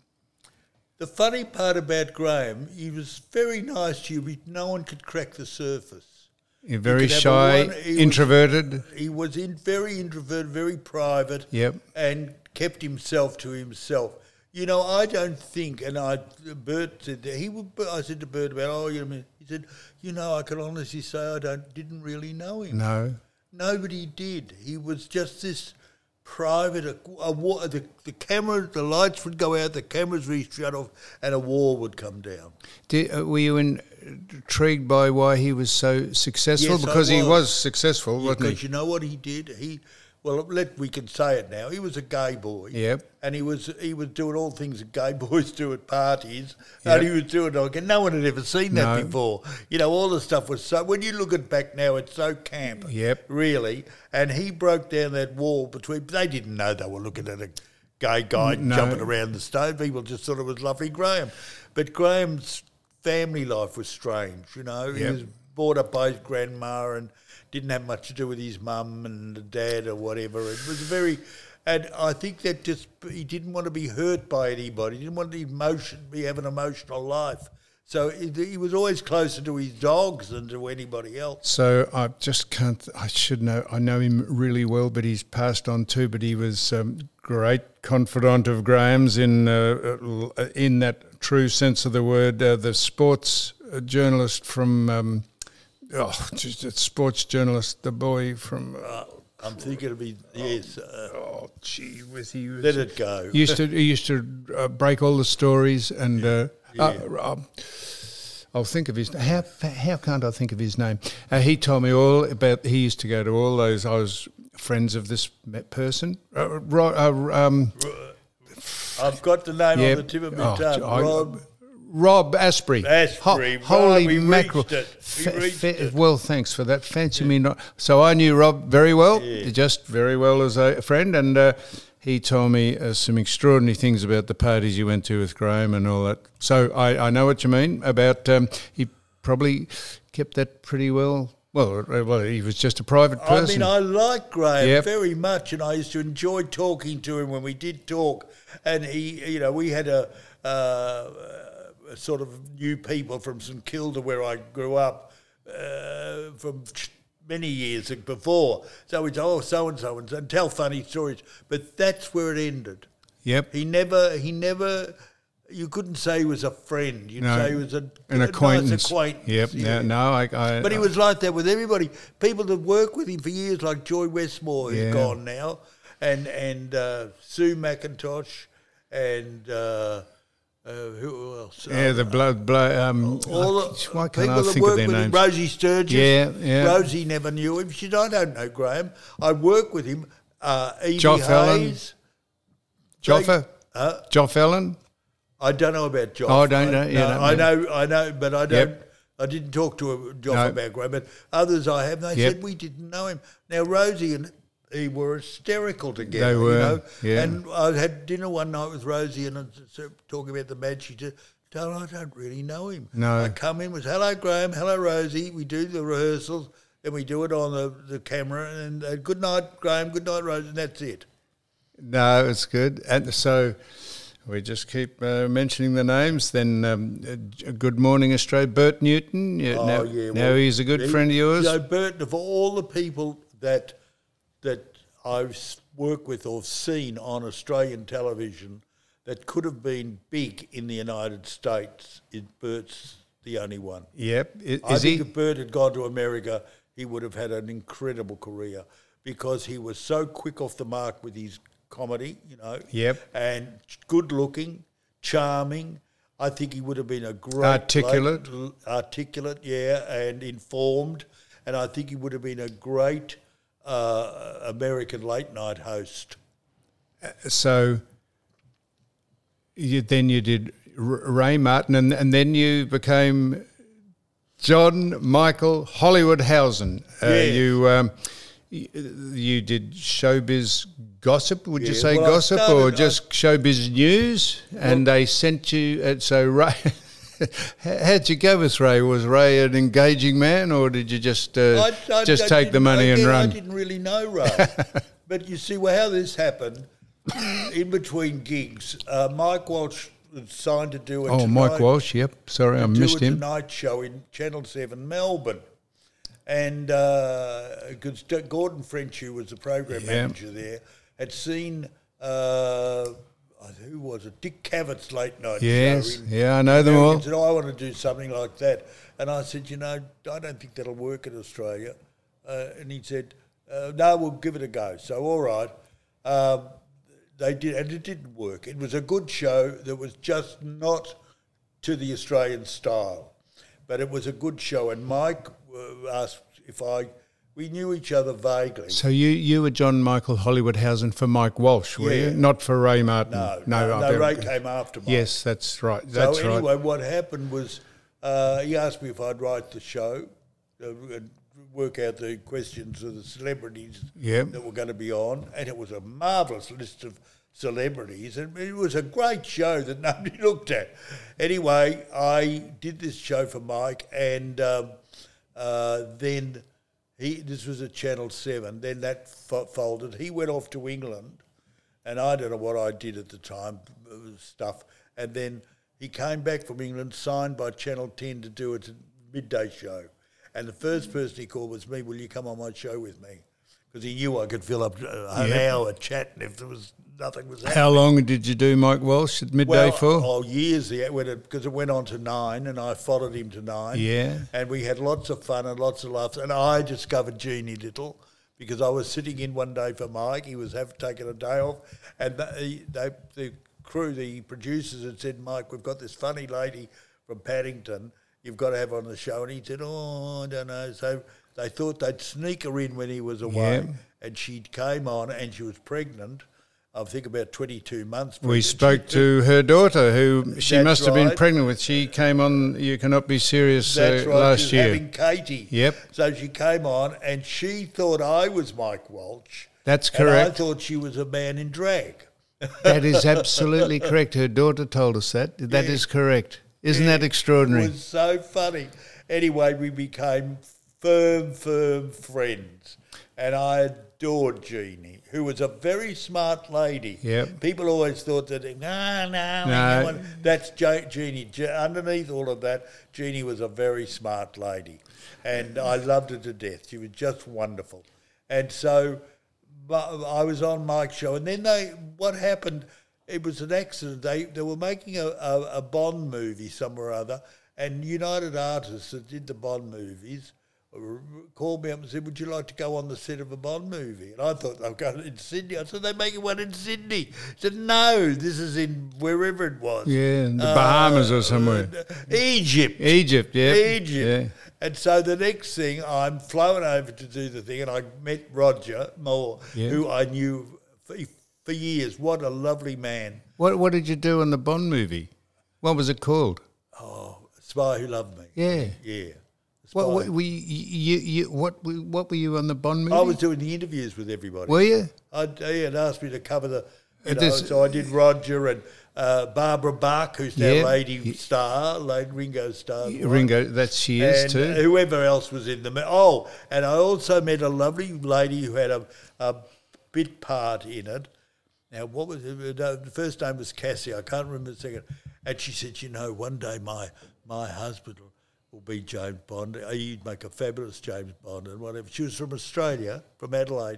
Speaker 3: The funny part about Graham, he was very nice to you, but no one could crack the surface.
Speaker 2: You're very
Speaker 3: could have a
Speaker 2: shy,
Speaker 3: one- he was-
Speaker 2: introverted.
Speaker 3: He was in very introverted, very private.
Speaker 2: Yep.
Speaker 3: And kept himself to himself. You know, I don't think, and I, Bert said that he would. I said to Bert about, oh, you know, he said, you know, I can honestly say I don't, didn't really know him.
Speaker 2: No.
Speaker 3: Nobody did. He was just this private. A, a, wa- the, the camera, the lights would go out, the cameras would be shut off, and a wall would come down.
Speaker 2: Did, uh, were you in, intrigued by why he was so successful?
Speaker 3: Yes, I
Speaker 2: because he
Speaker 3: was.
Speaker 2: was successful, wasn't
Speaker 3: Because
Speaker 2: he?
Speaker 3: you know what he did? He, well, let we can say it now. He was a gay boy.
Speaker 2: Yep.
Speaker 3: And he was he was doing all things that gay boys do at parties.
Speaker 2: Yep.
Speaker 3: And he was doing like, and no one had ever seen that
Speaker 2: No.
Speaker 3: before. You know, all the stuff was so. When you look at back now, it's so camp.
Speaker 2: Yep.
Speaker 3: Really. And he broke down that wall between. They didn't know they were looking at a gay guy
Speaker 2: No.
Speaker 3: jumping around the stone. People just thought it was lovely Graham. But Graham's family life was strange. You know, he
Speaker 2: Yep.
Speaker 3: was brought up by his grandma and didn't have much to do with his mum and the dad or whatever. It was very, and I think that just he didn't want to be hurt by anybody. He didn't want the emotion, be have an emotional life. So he, he was always closer to his dogs than to anybody else.
Speaker 2: So I just can't. I should know. I know him really well, but he's passed on too. But he was um, great confidant of Graham's in uh, uh, in that true sense of the word. Uh, the sports journalist from. Um, Oh, just a sports journalist, the boy from. Uh,
Speaker 3: I'm thinking of his, yes. Uh,
Speaker 2: oh, gee, was he? Was,
Speaker 3: let it go.
Speaker 2: He used to he used to uh, break all the stories, and uh,
Speaker 3: Yeah.
Speaker 2: uh, um, I'll think of his. How how can't I think of his name? Uh, he told me all about. He used to go to all those. I was friends of this person. Uh, Ro, uh, um,
Speaker 3: I've got the name
Speaker 2: yeah,
Speaker 3: on the tip of my
Speaker 2: oh,
Speaker 3: tongue.
Speaker 2: I-
Speaker 3: Rob.
Speaker 2: Rob Asprey.
Speaker 3: Asprey, right,
Speaker 2: holy
Speaker 3: we
Speaker 2: mackerel.
Speaker 3: reached it. We
Speaker 2: Fa-
Speaker 3: reached
Speaker 2: fa-
Speaker 3: it.
Speaker 2: Well, thanks for that. Fancy me not. So I knew Rob very well,
Speaker 3: Yeah.
Speaker 2: just very well as a friend, and uh, he told me uh, some extraordinary things about the parties you went to with Graham and all that. So I, I know what you mean about um, he probably kept that pretty well. Well, uh, well, he was just a private person.
Speaker 3: I mean, I like Graham
Speaker 2: Yep.
Speaker 3: very much, and I used to enjoy talking to him when we did talk. And he, you know, we had a, uh, a sort of new people from St Kilda where I grew up uh, from many years before. So we'd say, oh, so and so, and tell funny stories. But that's where it ended.
Speaker 2: Yep.
Speaker 3: He never, he never. You couldn't say he was a friend. You'd
Speaker 2: No,
Speaker 3: say he was a,
Speaker 2: an
Speaker 3: a
Speaker 2: acquaintance.
Speaker 3: nice acquaintance.
Speaker 2: Yep.
Speaker 3: yeah.
Speaker 2: No, no, I. I
Speaker 3: But he was like that with everybody. People that worked with him for years, like Joy Westmore, who's
Speaker 2: Yeah.
Speaker 3: gone now, and and uh, Sue McIntosh, and uh, uh, who else?
Speaker 2: Yeah,
Speaker 3: Uh,
Speaker 2: the blood, blood. Um,
Speaker 3: all
Speaker 2: I-
Speaker 3: the
Speaker 2: why can't
Speaker 3: people
Speaker 2: I
Speaker 3: that
Speaker 2: think of
Speaker 3: worked
Speaker 2: their
Speaker 3: with him,
Speaker 2: names?
Speaker 3: Rosie Sturgis.
Speaker 2: Yeah, yeah.
Speaker 3: Rosie never knew him. She said, I don't know Graham. I worked with him. Uh, Evie
Speaker 2: Joff Allen.
Speaker 3: Hayes.
Speaker 2: Joffa,
Speaker 3: Uh,
Speaker 2: Joff Allen.
Speaker 3: I don't know about Joff.
Speaker 2: Oh, I don't know.
Speaker 3: I,
Speaker 2: Yeah,
Speaker 3: no,
Speaker 2: no,
Speaker 3: I
Speaker 2: no.
Speaker 3: know, I know, but I don't.
Speaker 2: Yep.
Speaker 3: I didn't talk to a Joff
Speaker 2: No.
Speaker 3: about Graham, but others I have. They
Speaker 2: Yep.
Speaker 3: said we didn't know him. Now Rosie and he were hysterical together.
Speaker 2: They were,
Speaker 3: you know?
Speaker 2: yeah.
Speaker 3: And I had dinner one night with Rosie and I was talking about the match. She said, "Don't I don't really know him."
Speaker 2: No.
Speaker 3: I come in was hello Graham, hello Rosie. We do the rehearsals, then we do it on the, the camera, and uh, good night Graham, good night Rosie, and that's it.
Speaker 2: No, it's good. And so we just keep uh, mentioning the names. Then um, uh, Good Morning Australia, Bert Newton. Yeah,
Speaker 3: Oh,
Speaker 2: now,
Speaker 3: yeah,
Speaker 2: now
Speaker 3: well,
Speaker 2: he's a good
Speaker 3: he-
Speaker 2: friend of yours.
Speaker 3: You know, Burton, of all the people that that I've s- worked with or seen on Australian television that could have been big in the United States, it, Bert's the only one.
Speaker 2: Yep. I-
Speaker 3: I
Speaker 2: Is
Speaker 3: think
Speaker 2: he?
Speaker 3: if Bert had gone to America, he would have had an incredible career because he was so quick off the mark with his comedy, you know.
Speaker 2: Yep.
Speaker 3: And good looking, charming. I think he would have been a great
Speaker 2: Articulate.
Speaker 3: late- articulate, yeah, and informed. And I think he would have been a great uh, American late night host.
Speaker 2: So you, then you did R- Ray Martin, and, and then you became John Michael Hollywoodhausen. Uh,
Speaker 3: Yes.
Speaker 2: You um, you, you did showbiz gossip. Would you
Speaker 3: Yeah,
Speaker 2: say
Speaker 3: well, I
Speaker 2: gossip, or
Speaker 3: started-
Speaker 2: just showbiz news? And they sent you. Uh, so Ray, how'd you go with Ray? Was Ray an engaging man, or did you just uh,
Speaker 3: I- I-
Speaker 2: just
Speaker 3: I
Speaker 2: take the
Speaker 3: didn't-
Speaker 2: money and
Speaker 3: again,
Speaker 2: run?
Speaker 3: I didn't really know Ray. But you see well, how this happened, in between gigs, uh, Mike Walsh was signed to do a
Speaker 2: Oh, Mike
Speaker 3: Tonight-
Speaker 2: Walsh. Yep. Sorry, I
Speaker 3: do
Speaker 2: missed
Speaker 3: a
Speaker 2: him.
Speaker 3: Tonight Show in Channel seven Melbourne. And because Gordon French, who was the program
Speaker 2: Yeah.
Speaker 3: manager there, had seen, uh, who was it, Dick Cavett late night
Speaker 2: Yes.
Speaker 3: show. in
Speaker 2: Yeah, I know them
Speaker 3: America,
Speaker 2: all.
Speaker 3: and said, oh, I want to do something like that. And I said, you know, I don't think that'll work in Australia. Uh, and he said, uh, no, we'll give it a go. So, all right. Um, they did, and it didn't work. It was a good show that was just not to the Australian style. But it was a good show. And Mike uh, asked if I, we knew each other vaguely.
Speaker 2: So you, you were John Michael Hollywoodhausen for Mike Walsh, were
Speaker 3: Yeah.
Speaker 2: you? Not for Ray Martin.
Speaker 3: No,
Speaker 2: no,
Speaker 3: no,
Speaker 2: I
Speaker 3: no,
Speaker 2: bet-
Speaker 3: Ray came after Mike.
Speaker 2: Yes, that's right. That's
Speaker 3: so anyway,
Speaker 2: right.
Speaker 3: what happened was uh, he asked me if I'd write the show, uh, and work out the questions of the celebrities
Speaker 2: Yep.
Speaker 3: that were going to be on, and it was a marvellous list of celebrities, and it was a great show that nobody looked at. Anyway, I did this show for Mike, and um, uh, then he. This was at Channel Seven. Then that fo- folded. He went off to England, and I don't know what I did at the time, uh, stuff. And then he came back from England, signed by Channel ten to do a midday show. And the first person he called was me. Will you come on my show with me? Because he knew I could fill up an
Speaker 2: Yeah.
Speaker 3: hour chatting if there was nothing was happening.
Speaker 2: How long did you do Mike Walsh at midday
Speaker 3: well,
Speaker 2: for?
Speaker 3: Oh, years yeah, when it because it went on to nine, and I followed him to nine.
Speaker 2: Yeah.
Speaker 3: and we had lots of fun and lots of laughs. And I discovered Jeannie Little because I was sitting in one day for Mike. He was have taken a day off, and they, they, the crew, the producers, had said, "Mike, we've got this funny lady from Paddington. You've got to have her on the show." And he said, "Oh, I don't know." So they thought they'd sneak her in when he was away,
Speaker 2: Yeah.
Speaker 3: and she came on, and she was pregnant. I think about twenty-two months.
Speaker 2: We
Speaker 3: pregnant.
Speaker 2: spoke to her daughter, who she
Speaker 3: That's
Speaker 2: must have been
Speaker 3: right.
Speaker 2: pregnant with. She came on You Cannot Be Serious uh,
Speaker 3: That's right.
Speaker 2: last
Speaker 3: she was
Speaker 2: year.
Speaker 3: having Katie.
Speaker 2: Yep.
Speaker 3: So she came on, and she thought I was Mike Walsh.
Speaker 2: That's
Speaker 3: And I
Speaker 2: correct.
Speaker 3: thought she was a man in drag.
Speaker 2: That is absolutely correct. Her daughter told us that. That
Speaker 3: Yeah.
Speaker 2: is correct. Isn't that extraordinary?
Speaker 3: It was so funny. Anyway, we became firm, firm friends. And I adored Jeannie, who was a very smart lady.
Speaker 2: Yep.
Speaker 3: People always thought that, no, no,
Speaker 2: No.
Speaker 3: no. That's Je- Jeannie. Je- underneath all of that, Jeannie was a very smart lady. And I loved her to death. She was just wonderful. And so but I was on Mike's show. And then they, what happened, it was an accident. They they were making a, a, a Bond movie somewhere or other, and United Artists that did the Bond movies called me up and said, would you like to go on the set of a Bond movie? And I thought they were going in Sydney. I said, they're making one in Sydney. He said, no, this is in wherever it was.
Speaker 2: Yeah, in the Bahamas or somewhere.
Speaker 3: Egypt.
Speaker 2: Egypt, yeah.
Speaker 3: Egypt.
Speaker 2: Yeah.
Speaker 3: And so the next thing, I'm flown over to do the thing, and I met Roger Moore,
Speaker 2: Yeah.
Speaker 3: who I knew for, for years. What a lovely man.
Speaker 2: What What did you do on the Bond movie? What was it called?
Speaker 3: Oh, Spy Who Loved Me.
Speaker 2: Yeah.
Speaker 3: Yeah.
Speaker 2: What,
Speaker 3: Spy.
Speaker 2: what, were you, you, you, what, were- what were you on the Bond movie?
Speaker 3: I was doing the interviews with everybody.
Speaker 2: Were you?
Speaker 3: I, he had asked me to cover the, you
Speaker 2: Uh,
Speaker 3: know,
Speaker 2: this-
Speaker 3: so I did Roger and uh, Barbara Bach, who's now
Speaker 2: Yeah.
Speaker 3: Lady Star, Lady Ringo Starr.
Speaker 2: Ringo, that she is
Speaker 3: and
Speaker 2: too.
Speaker 3: whoever else was in the... mo- Oh, and I also met a lovely lady who had a, a bit part in it. Now, what was it? No, the first name was Cassie. I can't remember the second. And she said, you know, one day my my husband will, will be James Bond. He'd make a fabulous James Bond and whatever. She was from Australia, from Adelaide.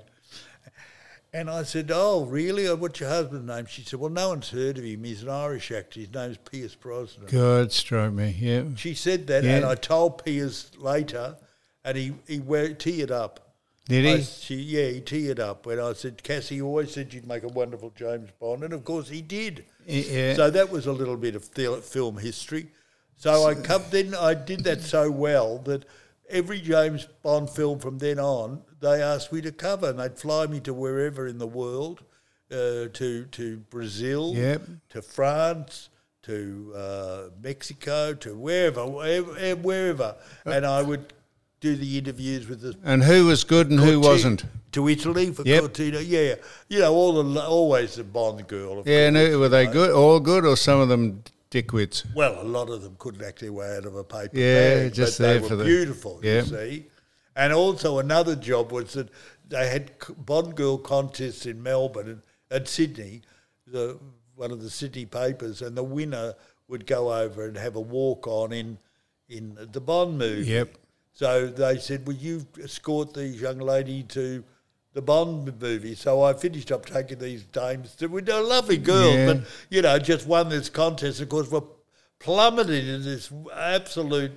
Speaker 3: And I said, oh, really? What's your husband's name? She said, well, no one's heard of him. He's an Irish actor. His name's Pierce Brosnan.
Speaker 2: God strike me, yeah.
Speaker 3: She said that,
Speaker 2: Yeah.
Speaker 3: and I told Piers later, and he, he we- teared up.
Speaker 2: Did
Speaker 3: I,
Speaker 2: he?
Speaker 3: she, yeah, he teared up when I said, Cassie, you always said you'd make a wonderful James Bond, and of course he did.
Speaker 2: Yeah.
Speaker 3: So that was a little bit of thil- film history. So I come, then I did that so well that every James Bond film from then on, they asked me to cover, and they'd fly me to wherever in the world, uh, to to Brazil,
Speaker 2: Yep.
Speaker 3: to France, to uh, Mexico, to wherever, wherever, wherever, and I would do the interviews with the
Speaker 2: And who was good and who
Speaker 3: Corti-
Speaker 2: wasn't?
Speaker 3: to Italy for
Speaker 2: Yep.
Speaker 3: Cortina. Yeah, you know, all the always the Bond girl. Of
Speaker 2: Yeah,
Speaker 3: course,
Speaker 2: no, were
Speaker 3: you
Speaker 2: they
Speaker 3: know.
Speaker 2: good? All good, or some of them dickwits?
Speaker 3: Well, a lot of them couldn't act their way out of a paper
Speaker 2: Yeah,
Speaker 3: bag,
Speaker 2: just
Speaker 3: but they
Speaker 2: there
Speaker 3: were
Speaker 2: for the-
Speaker 3: beautiful.
Speaker 2: Yeah.
Speaker 3: You see, and also another job was that they had c- Bond girl contests in Melbourne and, and Sydney, the one of the city papers, and the winner would go over and have a walk on in in the Bond movie.
Speaker 2: Yep.
Speaker 3: So they said, "Will you escort these young lady to the Bond movie?" So I finished up taking these dames to, we were lovely girls,
Speaker 2: Yeah.
Speaker 3: but you know, just won this contest. Of course, were plummeted in this absolute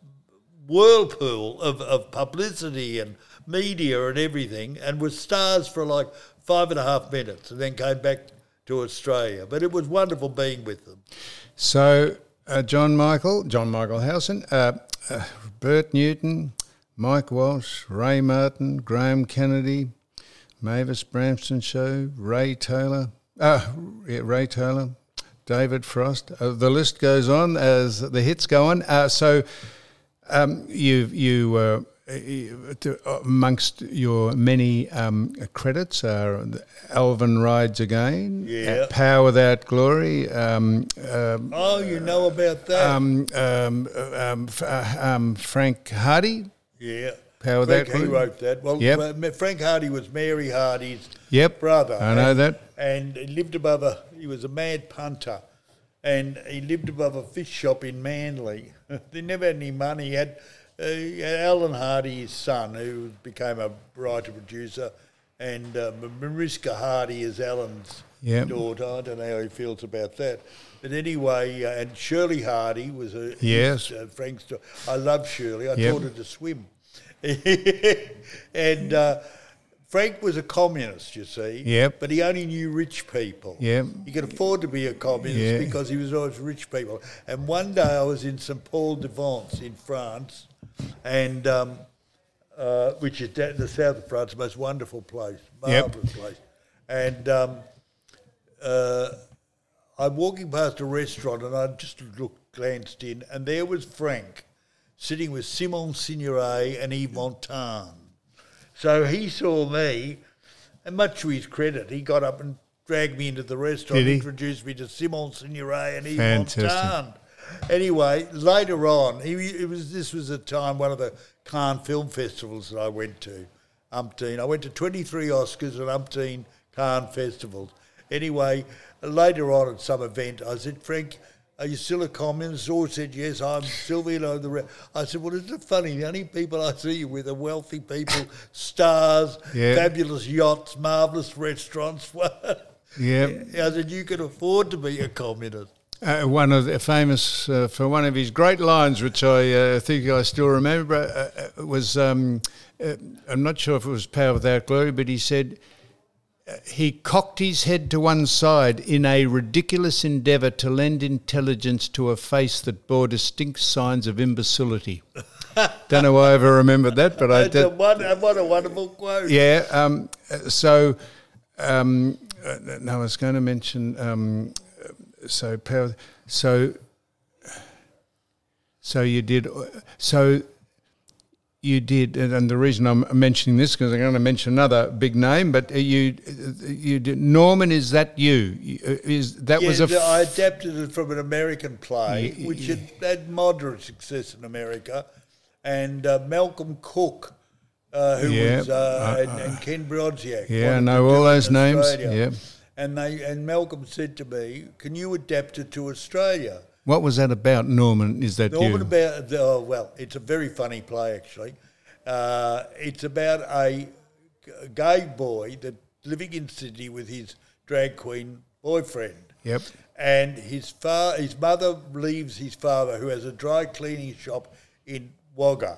Speaker 3: whirlpool of, of publicity and media and everything, and were stars for like five and a half minutes, and then came back to Australia. But it was wonderful being with them.
Speaker 2: So, uh, John Michael, John Michael Howson, uh, uh, Bert Newton, Mike Walsh, Ray Martin, Graham Kennedy, Mavis Bramston Show, Ray Taylor, uh, yeah, Ray Taylor, David Frost. Uh, the list goes on as the hits go on. Uh, so, um, you you uh, you- to- amongst your many um, credits are Alvin Rides Again,
Speaker 3: Yeah.
Speaker 2: uh, Power Without Glory. Um, um,
Speaker 3: Oh, you know about that?
Speaker 2: um, um, um, f- uh, um, Frank Hardy.
Speaker 3: yeah.
Speaker 2: Power
Speaker 3: Frank,
Speaker 2: That
Speaker 3: he
Speaker 2: Glory.
Speaker 3: wrote that. Well,
Speaker 2: Yep.
Speaker 3: uh, Frank Hardy was Mary Hardy's
Speaker 2: Yep,
Speaker 3: brother.
Speaker 2: I know
Speaker 3: and,
Speaker 2: that.
Speaker 3: And he lived above a, he was a mad punter, and he lived above a fish shop in Manly. They never had any money. He had, uh, he had Alan Hardy, his son, who became a writer-producer, and uh, Mariska Hardy is Alan's
Speaker 2: Yep.
Speaker 3: daughter. I don't know how he feels about that. But anyway, uh, and Shirley Hardy was a
Speaker 2: Yes.
Speaker 3: uh, Frank's daughter. I love Shirley. I
Speaker 2: Yep.
Speaker 3: taught her to swim. and uh, Frank was a communist, you see.
Speaker 2: Yep.
Speaker 3: But he only knew rich people.
Speaker 2: Yep.
Speaker 3: He could afford to be a communist
Speaker 2: Yeah.
Speaker 3: because he was always rich people. And one day I was in Saint Paul de Vence in France, and um, uh, which is down in the south of France, the most wonderful place,
Speaker 2: Yep.
Speaker 3: marvellous place. And um, uh, I'm walking past a restaurant and I just looked, glanced in, and there was Frank sitting with Simon Signoret and Yves Montand. So he saw me, and much to his credit, he got up and dragged me into the restaurant,
Speaker 2: Did he?
Speaker 3: introduced me to Simon Signoret and Yves
Speaker 2: Fantastic.
Speaker 3: Montand. Anyway, later on, he, it was this was a time, one of the Cannes Film Festivals that I went to, umpteen. I went to twenty-three Oscars and umpteen Cannes Festivals. Anyway, later on at some event, I said, Frank, are you still a communist? Or said, yes, I'm still, you know, the re-. I said, well, isn't it funny? The only people I see you with are wealthy people, stars,
Speaker 2: Yeah.
Speaker 3: fabulous yachts, marvellous restaurants.
Speaker 2: Yeah.
Speaker 3: I said, you can afford to be a communist.
Speaker 2: Uh, one of the famous uh, for one of his great lines, which I uh, think I still remember, uh, uh, was um, uh, I'm not sure if it was Power Without Glory, but he said uh, he cocked his head to one side in a ridiculous endeavour to lend intelligence to a face that bore distinct signs of imbecility. Don't know why I ever remembered that, but I
Speaker 3: That's
Speaker 2: did.
Speaker 3: a one, what a wonderful quote.
Speaker 2: Yeah. Um, uh, so, um, uh, no, I was going to mention. Um, So power. So. So you did. So. You did, and and the reason I'm mentioning this because I'm going to mention another big name, but you, you did. Norman, is that you? Is that
Speaker 3: Yeah,
Speaker 2: was a?
Speaker 3: the- I
Speaker 2: F-
Speaker 3: adapted it from an American play,
Speaker 2: Ye-
Speaker 3: which had had moderate success in America, and uh, Malcolm Cook, uh, who
Speaker 2: Yeah,
Speaker 3: was, uh,
Speaker 2: uh,
Speaker 3: and, and Ken Brodziak.
Speaker 2: yeah, I
Speaker 3: wanted
Speaker 2: know
Speaker 3: to do
Speaker 2: all
Speaker 3: it
Speaker 2: those
Speaker 3: in
Speaker 2: names.
Speaker 3: Australia.
Speaker 2: Yeah.
Speaker 3: And they and Malcolm said to me, "Can you adapt it to Australia?"
Speaker 2: What was that about, Norman? Is that
Speaker 3: Norman
Speaker 2: you?
Speaker 3: about the, oh, well, it's a very funny play actually. Uh, it's about a g- gay boy that living in Sydney with his drag queen boyfriend.
Speaker 2: Yep.
Speaker 3: And his fa- his mother leaves his father, who has a dry cleaning shop in Wagga,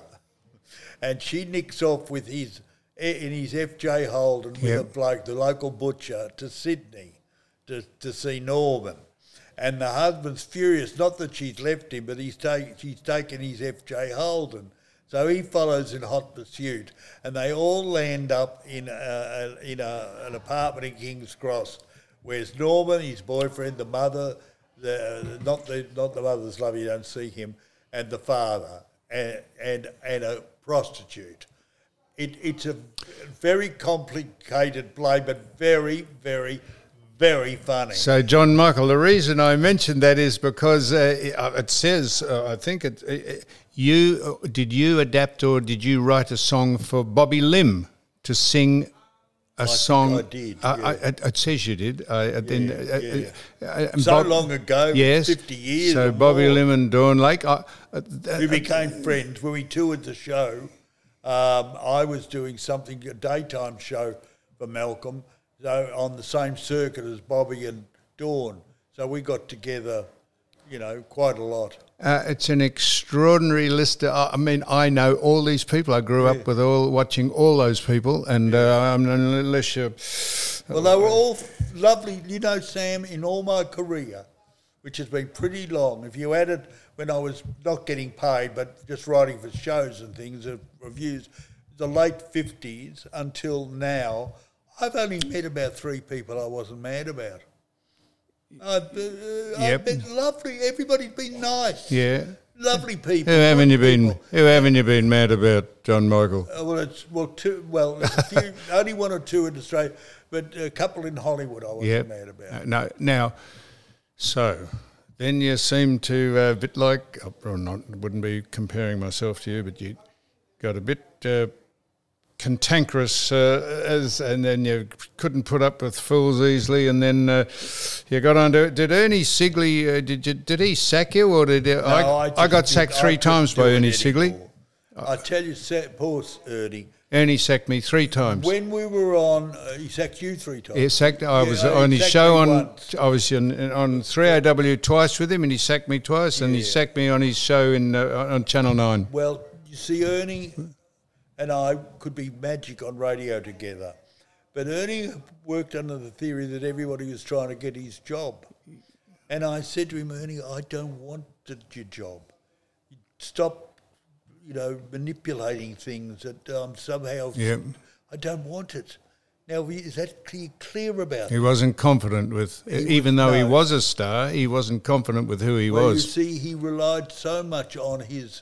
Speaker 3: and she nicks off with his in his F J Holden with
Speaker 2: Yep.
Speaker 3: a bloke, the local butcher, to Sydney to to see Norman. And the husband's furious, not that she's left him, but he's take, she's taken his F J Holden. So he follows in hot pursuit, and they all land up in a, a, in a, an apartment in King's Cross. Where's Norman, his boyfriend, the mother, the not the not the mother's love, you don't see him, and the father, and and, and a prostitute. It, it's a very complicated play, but very, very, very funny.
Speaker 2: So, John Michael, the reason I mentioned that is because uh, it says, uh, I think it, uh, you did you adapt or did you write a song for Bobby Lim to sing a
Speaker 3: I
Speaker 2: song?
Speaker 3: think I did,
Speaker 2: Uh,
Speaker 3: yeah.
Speaker 2: I, it, it says you did. I, I then, uh,
Speaker 3: yeah.
Speaker 2: uh, and
Speaker 3: So
Speaker 2: Bob-
Speaker 3: long ago,
Speaker 2: yes,
Speaker 3: fifty years
Speaker 2: So
Speaker 3: or
Speaker 2: Bobby
Speaker 3: more.
Speaker 2: Lim and Dawn Lake. I, uh,
Speaker 3: We became friends when we toured the show. Um, I was doing something, a daytime show for Malcolm, so on the same circuit as Bobby and Dawn. So we got together, you know, quite a lot.
Speaker 2: Uh, it's an extraordinary list. Of, I mean, I know all these people. I grew up with all watching all those people, and uh, I'm unless you.
Speaker 3: Well, they were all lovely. You know, Sam, in all my career, which has been pretty long, if you added when I was not getting paid but just writing for shows and things, uh, reviews, the late fifties until now, I've only met about three people I wasn't mad about. I've, uh,
Speaker 2: Yep.
Speaker 3: I've been lovely. Everybody's been nice.
Speaker 2: Yeah.
Speaker 3: Lovely people.
Speaker 2: Who haven't
Speaker 3: good
Speaker 2: you been?
Speaker 3: people.
Speaker 2: Who haven't you been mad about, John Michael?
Speaker 3: Uh, well, it's well, two. Well, there's a few, only one or two in Australia, but a couple in Hollywood I wasn't
Speaker 2: Yeah.
Speaker 3: mad about.
Speaker 2: Uh, no. Now, so then you seem to uh, a bit like. Or not. Wouldn't be comparing myself to you, but you got a bit uh, cantankerous, uh, as, and then you couldn't put up with fools easily, and then uh, you got onto it. Did Ernie Sigley? Uh, did you? Did he sack you, or did you, I?
Speaker 3: No,
Speaker 2: I,
Speaker 3: just
Speaker 2: got
Speaker 3: did-
Speaker 2: sacked
Speaker 3: I
Speaker 2: three
Speaker 3: couldn't
Speaker 2: times
Speaker 3: do
Speaker 2: by
Speaker 3: it
Speaker 2: Ernie Sigley.
Speaker 3: anymore. I tell you, sa- poor Ernie.
Speaker 2: Ernie sacked me three times.
Speaker 3: When we were on, uh, he sacked you three times.
Speaker 2: He sacked. I
Speaker 3: Yeah,
Speaker 2: was
Speaker 3: no, he
Speaker 2: on his
Speaker 3: sacked
Speaker 2: show
Speaker 3: me
Speaker 2: on.
Speaker 3: once.
Speaker 2: I was in, on three A W twice with him, and he sacked me twice, and he
Speaker 3: Yeah.
Speaker 2: sacked me on his show in uh, on Channel Nine.
Speaker 3: Well, you see, Ernie and I could be magic on radio together. But Ernie worked under the theory that everybody was trying to get his job. And I said to him, Ernie, I don't want the, your job. Stop, you know, manipulating things that um, somehow...
Speaker 2: Yep.
Speaker 3: I don't want it. Now, is that clear, clear about?
Speaker 2: He wasn't confident with, he even was, though no. he was a star, he wasn't confident with who he
Speaker 3: well,
Speaker 2: was.
Speaker 3: You see, he relied so much on his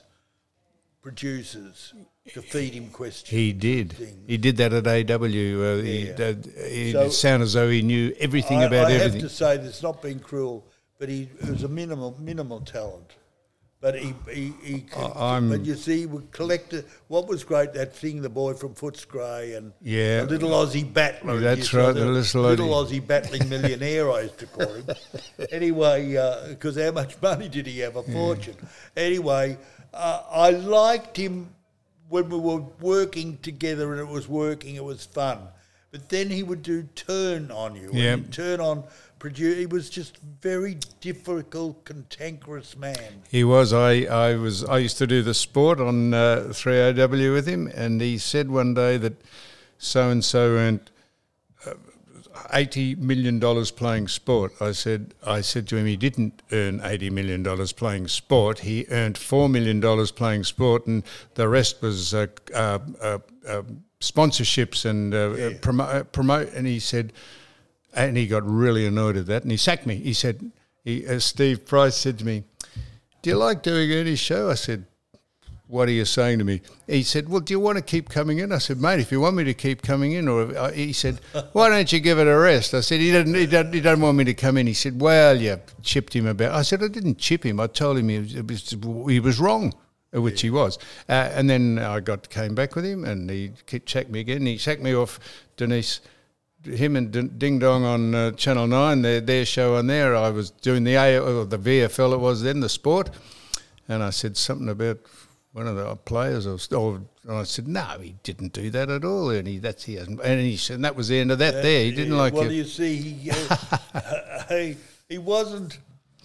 Speaker 3: producers to feed him questions.
Speaker 2: He did. Things. He did that at A W. Uh, yeah. He, uh, he so, sounded as though he knew everything
Speaker 3: I,
Speaker 2: about
Speaker 3: I
Speaker 2: everything.
Speaker 3: I have to say, that's not being cruel, but he it was a minimal minimal talent. But he, he, he
Speaker 2: I'm,
Speaker 3: but you see, we collected. What was great, that thing, the boy from Footscray and
Speaker 2: yeah,
Speaker 3: the little Aussie battler.
Speaker 2: That's right, the little,
Speaker 3: little Aussie battling millionaire, I used to call him. Anyway, because uh, how much money did he have? A fortune. Yeah. Anyway, uh, I liked him when we were working together, and it was working. It was fun. But then he would do turn on you.
Speaker 2: Yeah.
Speaker 3: And turn on. Produce, he was just very difficult, cantankerous man.
Speaker 2: He was. I, I was. I used to do the sport on uh, three A W with him, and he said one day that so and so earned uh, eighty million dollars playing sport. I said. I said to him, he didn't earn eighty million dollars playing sport. He earned four million dollars playing sport, and the rest was uh, uh, uh, uh, sponsorships and uh, yeah. promote. Promote. And he said. And he got really annoyed at that, and he sacked me. He said, he, as Steve Price said to me, "Do you like doing Ernie's show?" I said, "What are you saying to me?" He said, "Well, do you want to keep coming in?" I said, "Mate, if you want me to keep coming in," or he said, "Why don't you give it a rest?" I said, "He doesn't. He don't, he don't want me to come in." He said, "Well, you chipped him about." I said, "I didn't chip him. I told him he was, he was wrong." Which yeah. he was. Uh, and then I got came back with him, and he checked me again. He sacked me off Denise. Him and Ding Dong on uh, Channel nine, their, their show on there. I was doing the A or the V F L, it was then, the sport, and I said something about one of the players, or, or and I said, "No, he didn't do that at all." And he that's he hasn't. And he said, and that was the end of that. Uh, there, he didn't
Speaker 3: yeah,
Speaker 2: like.
Speaker 3: Well,
Speaker 2: it.
Speaker 3: you see, he, uh, he he wasn't.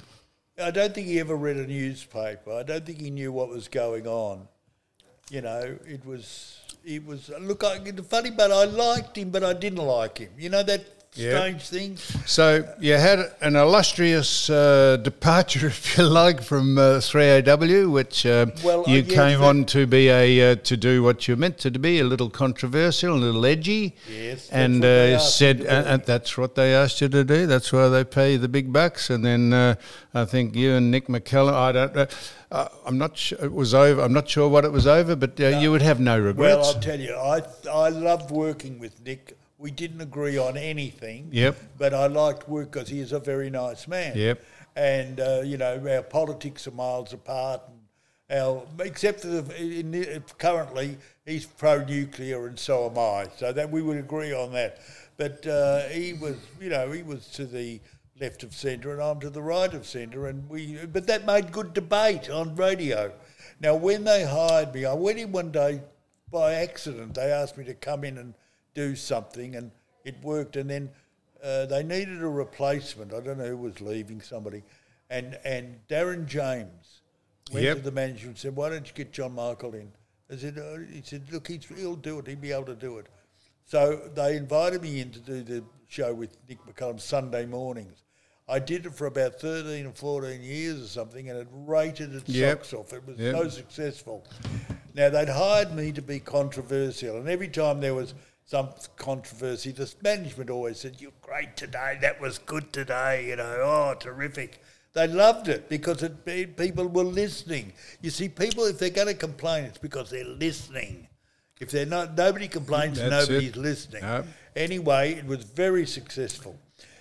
Speaker 3: I don't think he ever read a newspaper. I don't think he knew what was going on. You know, it was. It was look. I, funny, but I liked him, but I didn't like him. You know that strange yep. thing.
Speaker 2: So you had an illustrious uh, departure, if you like, from uh, three A W, which uh,
Speaker 3: well,
Speaker 2: you
Speaker 3: uh, yes,
Speaker 2: came on to be a uh, to do what you meant to be, a little controversial, a little edgy.
Speaker 3: Yes,
Speaker 2: and uh, said, and, and that's what they asked you to do. That's why they pay you the big bucks. And then uh, I think you and Nick McCallum. I don't know. Uh, I'm not sure it was over. I'm not sure what it was over, but uh, no. you would have no regrets.
Speaker 3: Well, I'll tell you, I I loved working with Nick. We didn't agree on anything.
Speaker 2: Yep.
Speaker 3: But I liked work because he is a very nice man.
Speaker 2: Yep.
Speaker 3: And uh, you know, our politics are miles apart. And our except for the, in the, currently he's pro-nuclear and so am I. So that we would agree on that. But uh, he was, you know, he was to the left of centre and I'm to the right of centre, and we. But that made good debate on radio. Now, when they hired me, I went in one day by accident. They asked me to come in and do something, and it worked. And then uh, they needed a replacement. I don't know who was leaving, somebody, and and Darren James went yep. to the manager and said, "Why don't you get John Michael in?" I said, oh, he said, "Look, he's, he'll do it. He'll be able to do it." So they invited me in to do the show with Nick McCallum Sunday mornings. I did it for about thirteen or fourteen years or something, and it rated its yep. socks off. It was yep. so successful. Now, they'd hired me to be controversial, and every time there was some controversy, the management always said, "You're great today, that was good today, you know, oh, terrific." They loved it because it, people were listening. You see, people, if they're going to complain, it's because they're listening. If they're not, nobody complains, That's nobody's it. listening. No. Anyway, it was very successful.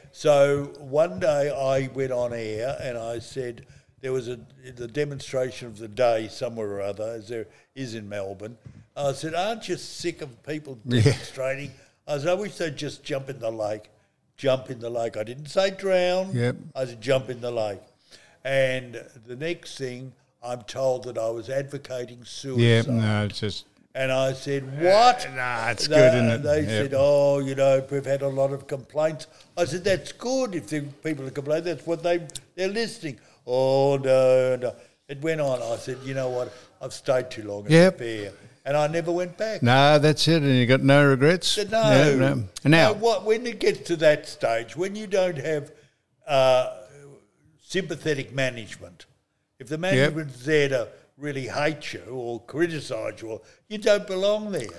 Speaker 3: So one day I went on air and I said, there was a the demonstration of the day somewhere or other, as there is in Melbourne. I said, "Aren't you sick of people demonstrating?" Yeah. I said, "I wish they'd just jump in the lake." Jump in the lake. I didn't say drown.
Speaker 2: Yep.
Speaker 3: I said jump in the lake. And the next thing, I'm told that I was advocating suicide.
Speaker 2: Yeah, no, it's just...
Speaker 3: And I said, "What?"
Speaker 2: Uh, nah, it's
Speaker 3: they,
Speaker 2: good, isn't it?
Speaker 3: They
Speaker 2: yep.
Speaker 3: said, "Oh, you know, we've had a lot of complaints." I said, "That's good. If the people are complaining, that's what they, they're listening." "Oh, no, no." It went on. I said, "You know what? I've stayed too long in
Speaker 2: yep.
Speaker 3: the fair." And I never went back.
Speaker 2: No, that's it. And you got no regrets?
Speaker 3: No.
Speaker 2: no, no. Now,
Speaker 3: no, what, when it gets to that stage, when you don't have uh, sympathetic management, if the management's yep. there to really hate you or criticise you, you don't belong there.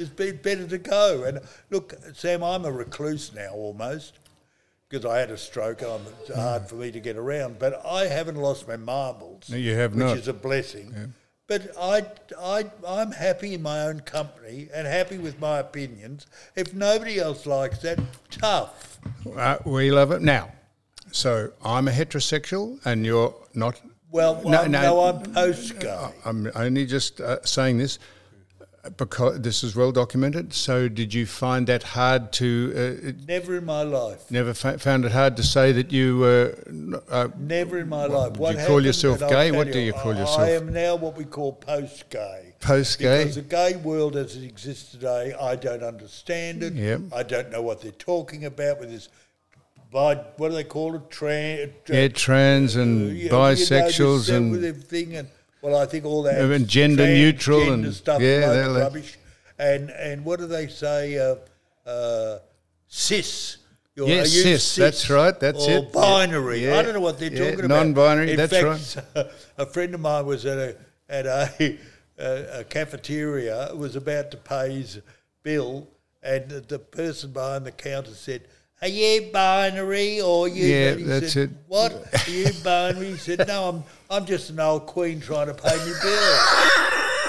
Speaker 3: it's be- better to go. And look, Sam, I'm a recluse now almost because I had a stroke and I'm, it's hard for me to get around. But I haven't lost my marbles.
Speaker 2: No, you have
Speaker 3: which
Speaker 2: not.
Speaker 3: is a blessing.
Speaker 2: Yeah.
Speaker 3: But I, I, I'm happy in my own company and happy with my opinions. If nobody else likes that, tough.
Speaker 2: Uh, we love it. Now, so I'm a heterosexual and you're not.
Speaker 3: Well,
Speaker 2: No,
Speaker 3: I'm,
Speaker 2: no.
Speaker 3: no, I'm post-gay.
Speaker 2: I'm only just uh, saying this because this is well documented. So did you find that hard to... Uh,
Speaker 3: Never in my life.
Speaker 2: never fa- found it hard to say that you were... Uh,
Speaker 3: Never in my life.
Speaker 2: do
Speaker 3: What
Speaker 2: you call
Speaker 3: happened,
Speaker 2: yourself
Speaker 3: and I'll
Speaker 2: gay?
Speaker 3: tell
Speaker 2: What do you call
Speaker 3: I-
Speaker 2: yourself?
Speaker 3: I am now what we call post-gay.
Speaker 2: Post-gay?
Speaker 3: Because the gay world as it exists today, I don't understand it.
Speaker 2: Yep.
Speaker 3: I don't know what they're talking about with this... By, what do they call it? Trans...
Speaker 2: yeah, trans and
Speaker 3: you know,
Speaker 2: bisexuals
Speaker 3: you know,
Speaker 2: and...
Speaker 3: this everything and well, I think all that
Speaker 2: And gender neutral
Speaker 3: transgender
Speaker 2: and-
Speaker 3: stuff,
Speaker 2: yeah,
Speaker 3: yeah,
Speaker 2: they're like-
Speaker 3: rubbish. And and what do they say? Uh, uh, cis. You're,
Speaker 2: Yes,
Speaker 3: are you
Speaker 2: cis, that's right, that's
Speaker 3: or
Speaker 2: it.
Speaker 3: binary.
Speaker 2: Yeah,
Speaker 3: I don't know what they're
Speaker 2: yeah,
Speaker 3: talking about.
Speaker 2: non-binary,
Speaker 3: In
Speaker 2: that's
Speaker 3: fact, right. A friend of mine was at a at a, a, a cafeteria, was about to pay his bill, and the, the person behind the counter said, "Are you binary or you?"
Speaker 2: Yeah,
Speaker 3: and he
Speaker 2: that's
Speaker 3: said,
Speaker 2: it.
Speaker 3: "What? Are you binary?" He said, "No, I'm I'm just an old queen trying to pay me bill."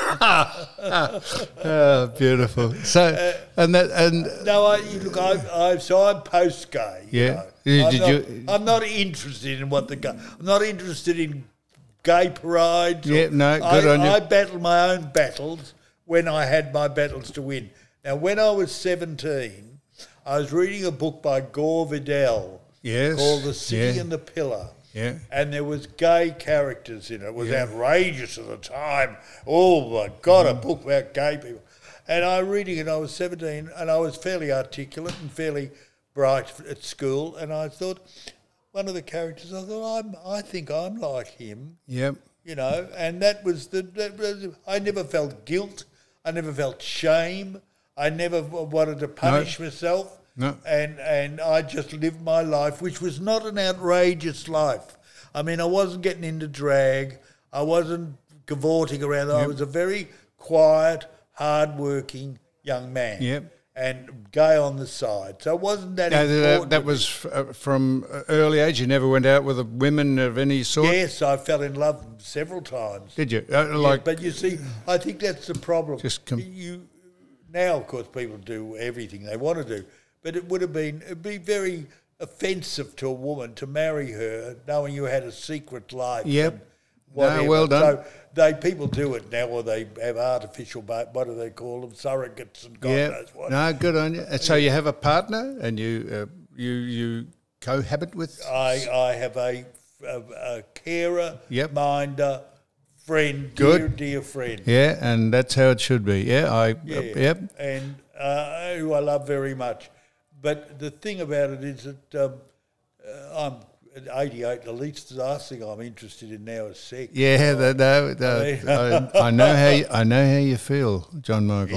Speaker 2: Oh, beautiful. So, and that, and
Speaker 3: No, I you look. I, I so I'm post gay.
Speaker 2: Yeah.
Speaker 3: You know. I'm,
Speaker 2: Did
Speaker 3: not,
Speaker 2: you-
Speaker 3: I'm not interested in what the gay. I'm not interested in gay parades. or-
Speaker 2: Yeah, no, good
Speaker 3: I,
Speaker 2: on you.
Speaker 3: I battle my own battles when I had my battles to win. Now, when I was seventeen, I was reading a book by Gore Vidal
Speaker 2: Yes,
Speaker 3: called The City
Speaker 2: yeah.
Speaker 3: and the Pillar.
Speaker 2: Yeah.
Speaker 3: And there was gay characters in it. It was outrageous at the time. Oh, my God, a book about gay people. And I was reading it, I was seventeen, and I was fairly articulate and fairly bright at school. And I thought, one of the characters, I thought, I'm, I think I'm like him,
Speaker 2: yep.
Speaker 3: you know. And that was the, that was, I never felt guilt. I never felt shame. I never w- wanted to punish myself.
Speaker 2: No.
Speaker 3: And and I just lived my life, which was not an outrageous life. I mean, I wasn't getting into drag. I wasn't cavorting around. I was a very quiet, hard-working young man.
Speaker 2: Yep.
Speaker 3: And gay on the side. So it wasn't that
Speaker 2: Now,
Speaker 3: important.
Speaker 2: that, that was f- uh, from early age. You never went out with a women of any sort.
Speaker 3: Yes, I fell in love several times.
Speaker 2: Did you? Uh, like,
Speaker 3: But you see, I think that's the problem.
Speaker 2: Just com-
Speaker 3: you now, of course, people do everything they want to do, but it would have been it'd be very offensive to a woman to marry her knowing you had a secret life.
Speaker 2: Yep.
Speaker 3: and
Speaker 2: No,
Speaker 3: whatever.
Speaker 2: well done.
Speaker 3: So they people do it now, or they have artificial, ba- what do they call them, surrogates and God
Speaker 2: yeah.
Speaker 3: knows what.
Speaker 2: No, good on you. And so you have a partner, and you uh, you you cohabit with.
Speaker 3: I I have a, a, a carer,
Speaker 2: Yep.
Speaker 3: minder, friend,
Speaker 2: Good.
Speaker 3: dear dear friend.
Speaker 2: Yeah, and that's how it should be. Yeah, I.
Speaker 3: Yeah,
Speaker 2: Uh, yep.
Speaker 3: and uh, who I love very much. But the thing about it is that um, uh, I'm at eighty-eight. The least the last thing I'm interested in now is sex.
Speaker 2: Yeah, that, that, that, I, I know how you, I know how you feel, John Michael.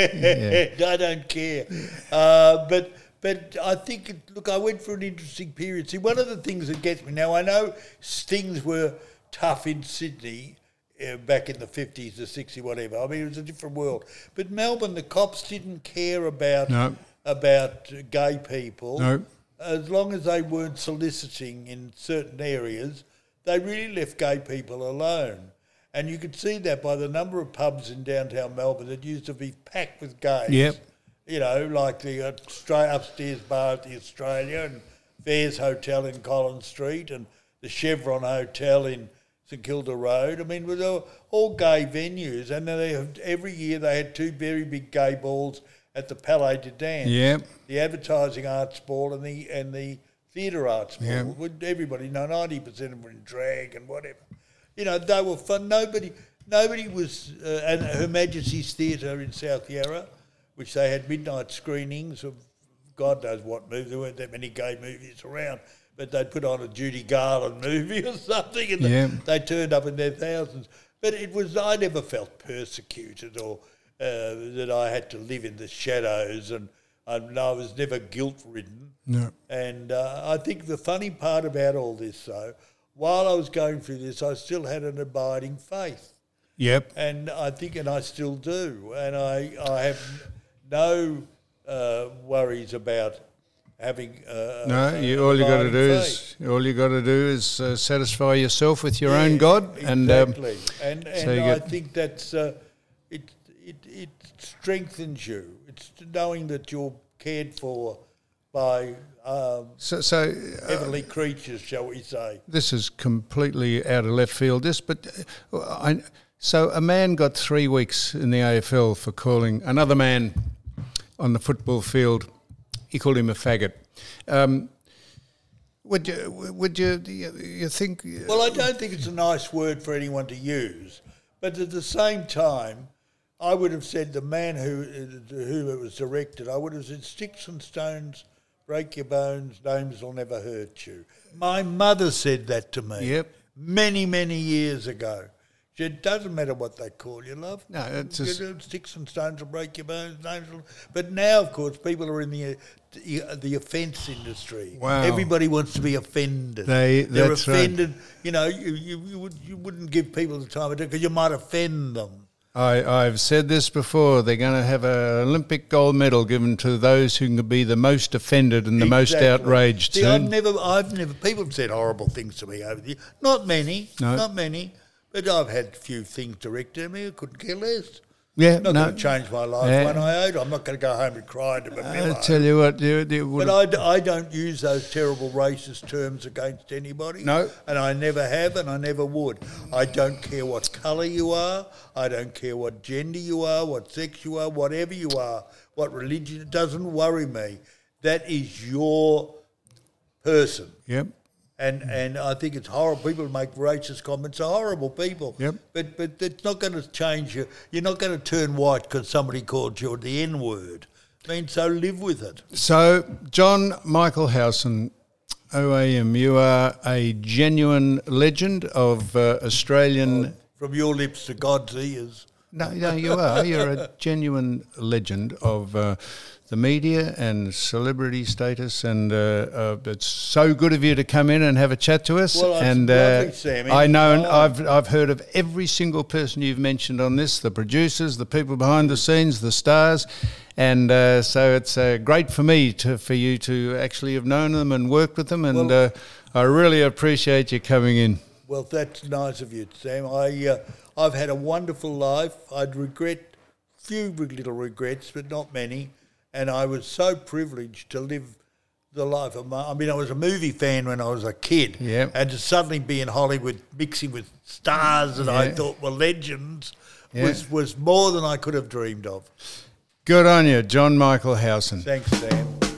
Speaker 3: I don't care. Uh, but but I think, it, look, I went for an interesting period. See, one of the things that gets me, now I know things were tough in Sydney uh, back in the fifties, the sixties, whatever. I mean, it was a different world. But Melbourne, the cops didn't care about,
Speaker 2: No.
Speaker 3: about gay people.
Speaker 2: No.
Speaker 3: As long as they weren't soliciting in certain areas, they really left gay people alone. And you could see that by the number of pubs in downtown Melbourne that used to be packed with gays.
Speaker 2: Yep.
Speaker 3: You know, like the uh, stra- upstairs bar at the Australia and Fairs Hotel in Collins Street and the Chevron Hotel in St Kilda Road. I mean, they were all gay venues. And then they have, every year they had two very big gay balls at the Palais de Dance.
Speaker 2: Yep.
Speaker 3: The Advertising Arts Ball and the and the Theatre Arts Ball.
Speaker 2: Yeah.
Speaker 3: Would everybody know ninety percent of them were in drag and whatever. You know, they were fun. Nobody nobody was... Uh, and Her Majesty's Theatre in South Yarra, which they had midnight screenings of God knows what movie. There weren't that many gay movies around, but they'd put on a Judy Garland movie or something and
Speaker 2: Yeah.
Speaker 3: they, they turned up in their thousands. But it was... I never felt persecuted or... Uh, that I had to live in the shadows, and I, I was never guilt-ridden.
Speaker 2: No.
Speaker 3: And uh, I think the funny part about all this, though, while I was going through this, I still had an abiding faith,
Speaker 2: Yep.
Speaker 3: and I think, and I still do, and I, I have no uh, worries about having. Uh,
Speaker 2: No,
Speaker 3: a,
Speaker 2: you, all you got to
Speaker 3: abiding
Speaker 2: do
Speaker 3: faith.
Speaker 2: is all you got to do is uh, satisfy yourself with your
Speaker 3: Yeah,
Speaker 2: own God, and um,
Speaker 3: exactly. and and
Speaker 2: so you
Speaker 3: I
Speaker 2: get-
Speaker 3: think that's uh, it. It it strengthens you. It's knowing that you're cared for by um,
Speaker 2: so so. Uh,
Speaker 3: heavenly creatures, shall we say?
Speaker 2: this is completely out of left field. This, but uh, I, so a man got three weeks in the A F L for calling another man on the football field. He called him a faggot. Um, would you? Would you? You, you think?
Speaker 3: Well, I don't think it's a nice word for anyone to use, but at the same time, I would have said the man who who it was directed. I would have said, "Sticks and stones break your bones, names will never hurt you." My mother said that to me.
Speaker 2: Yep.
Speaker 3: Many many years ago. It doesn't matter what they call you, love.
Speaker 2: No, it's
Speaker 3: You
Speaker 2: just-
Speaker 3: know, sticks and stones will break your bones. Names will... But now, of course, people are in the uh, the offence industry.
Speaker 2: Wow.
Speaker 3: Everybody wants to be offended.
Speaker 2: They-
Speaker 3: They're
Speaker 2: that's right.
Speaker 3: offended. You know, you, you, you, would, you wouldn't give people the time of day because you might offend them.
Speaker 2: I, I've said this before. They're going to have an Olympic gold medal given to those who can be the most offended and the most
Speaker 3: Exactly.
Speaker 2: outraged.
Speaker 3: See,
Speaker 2: soon.
Speaker 3: I've never, I've never. People have said horrible things to me over the years. Not many,
Speaker 2: No.
Speaker 3: not many. But I've had a few things directed at me. I couldn't care less.
Speaker 2: Yeah,
Speaker 3: not
Speaker 2: no.
Speaker 3: going to change my life
Speaker 2: Yeah.
Speaker 3: one iota. I'm not going to go home and cry into my pillow.
Speaker 2: I tell you what, you, you would
Speaker 3: But I, d- I don't use those terrible racist terms against anybody.
Speaker 2: No.
Speaker 3: And I never have and I never would. I don't care what colour you are. I don't care what gender you are, what sex you are, whatever you are, what religion. It doesn't worry me. That is your person.
Speaker 2: Yep.
Speaker 3: And and I think it's horrible. People who make racist comments are horrible people.
Speaker 2: Yep.
Speaker 3: But but it's not going to change you. You're not going to turn white because somebody called you the N word. I mean, so live with it.
Speaker 2: So, John Michael Howson, O A M, you are a genuine legend of uh, Australian...
Speaker 3: From your lips to God's ears.
Speaker 2: No, no, you are. You're a genuine legend of uh, the media and celebrity status, and uh, uh, it's so good of you to come in and have a chat to us.
Speaker 3: Well, it's
Speaker 2: and
Speaker 3: lovely, Sam.
Speaker 2: I know, and
Speaker 3: Anytime.
Speaker 2: I've I've heard of every single person you've mentioned on this, the producers, the people behind the scenes, the stars, and uh, so it's uh, great for me to for you to actually have known them and worked with them, and
Speaker 3: Well-
Speaker 2: uh, I really appreciate you coming in.
Speaker 3: Well, that's nice of you, Sam. I, uh, I've had a wonderful life. I'd regret, few little regrets, but not many. And I was so privileged to live the life of my... I mean, I was a movie fan when I was a kid.
Speaker 2: Yep.
Speaker 3: And to suddenly be in Hollywood mixing with stars that I
Speaker 2: Yeah.
Speaker 3: thought were legends
Speaker 2: Yeah.
Speaker 3: was, was more than I could have dreamed of.
Speaker 2: Good on you, John Michael Howson.
Speaker 3: Thanks, Sam.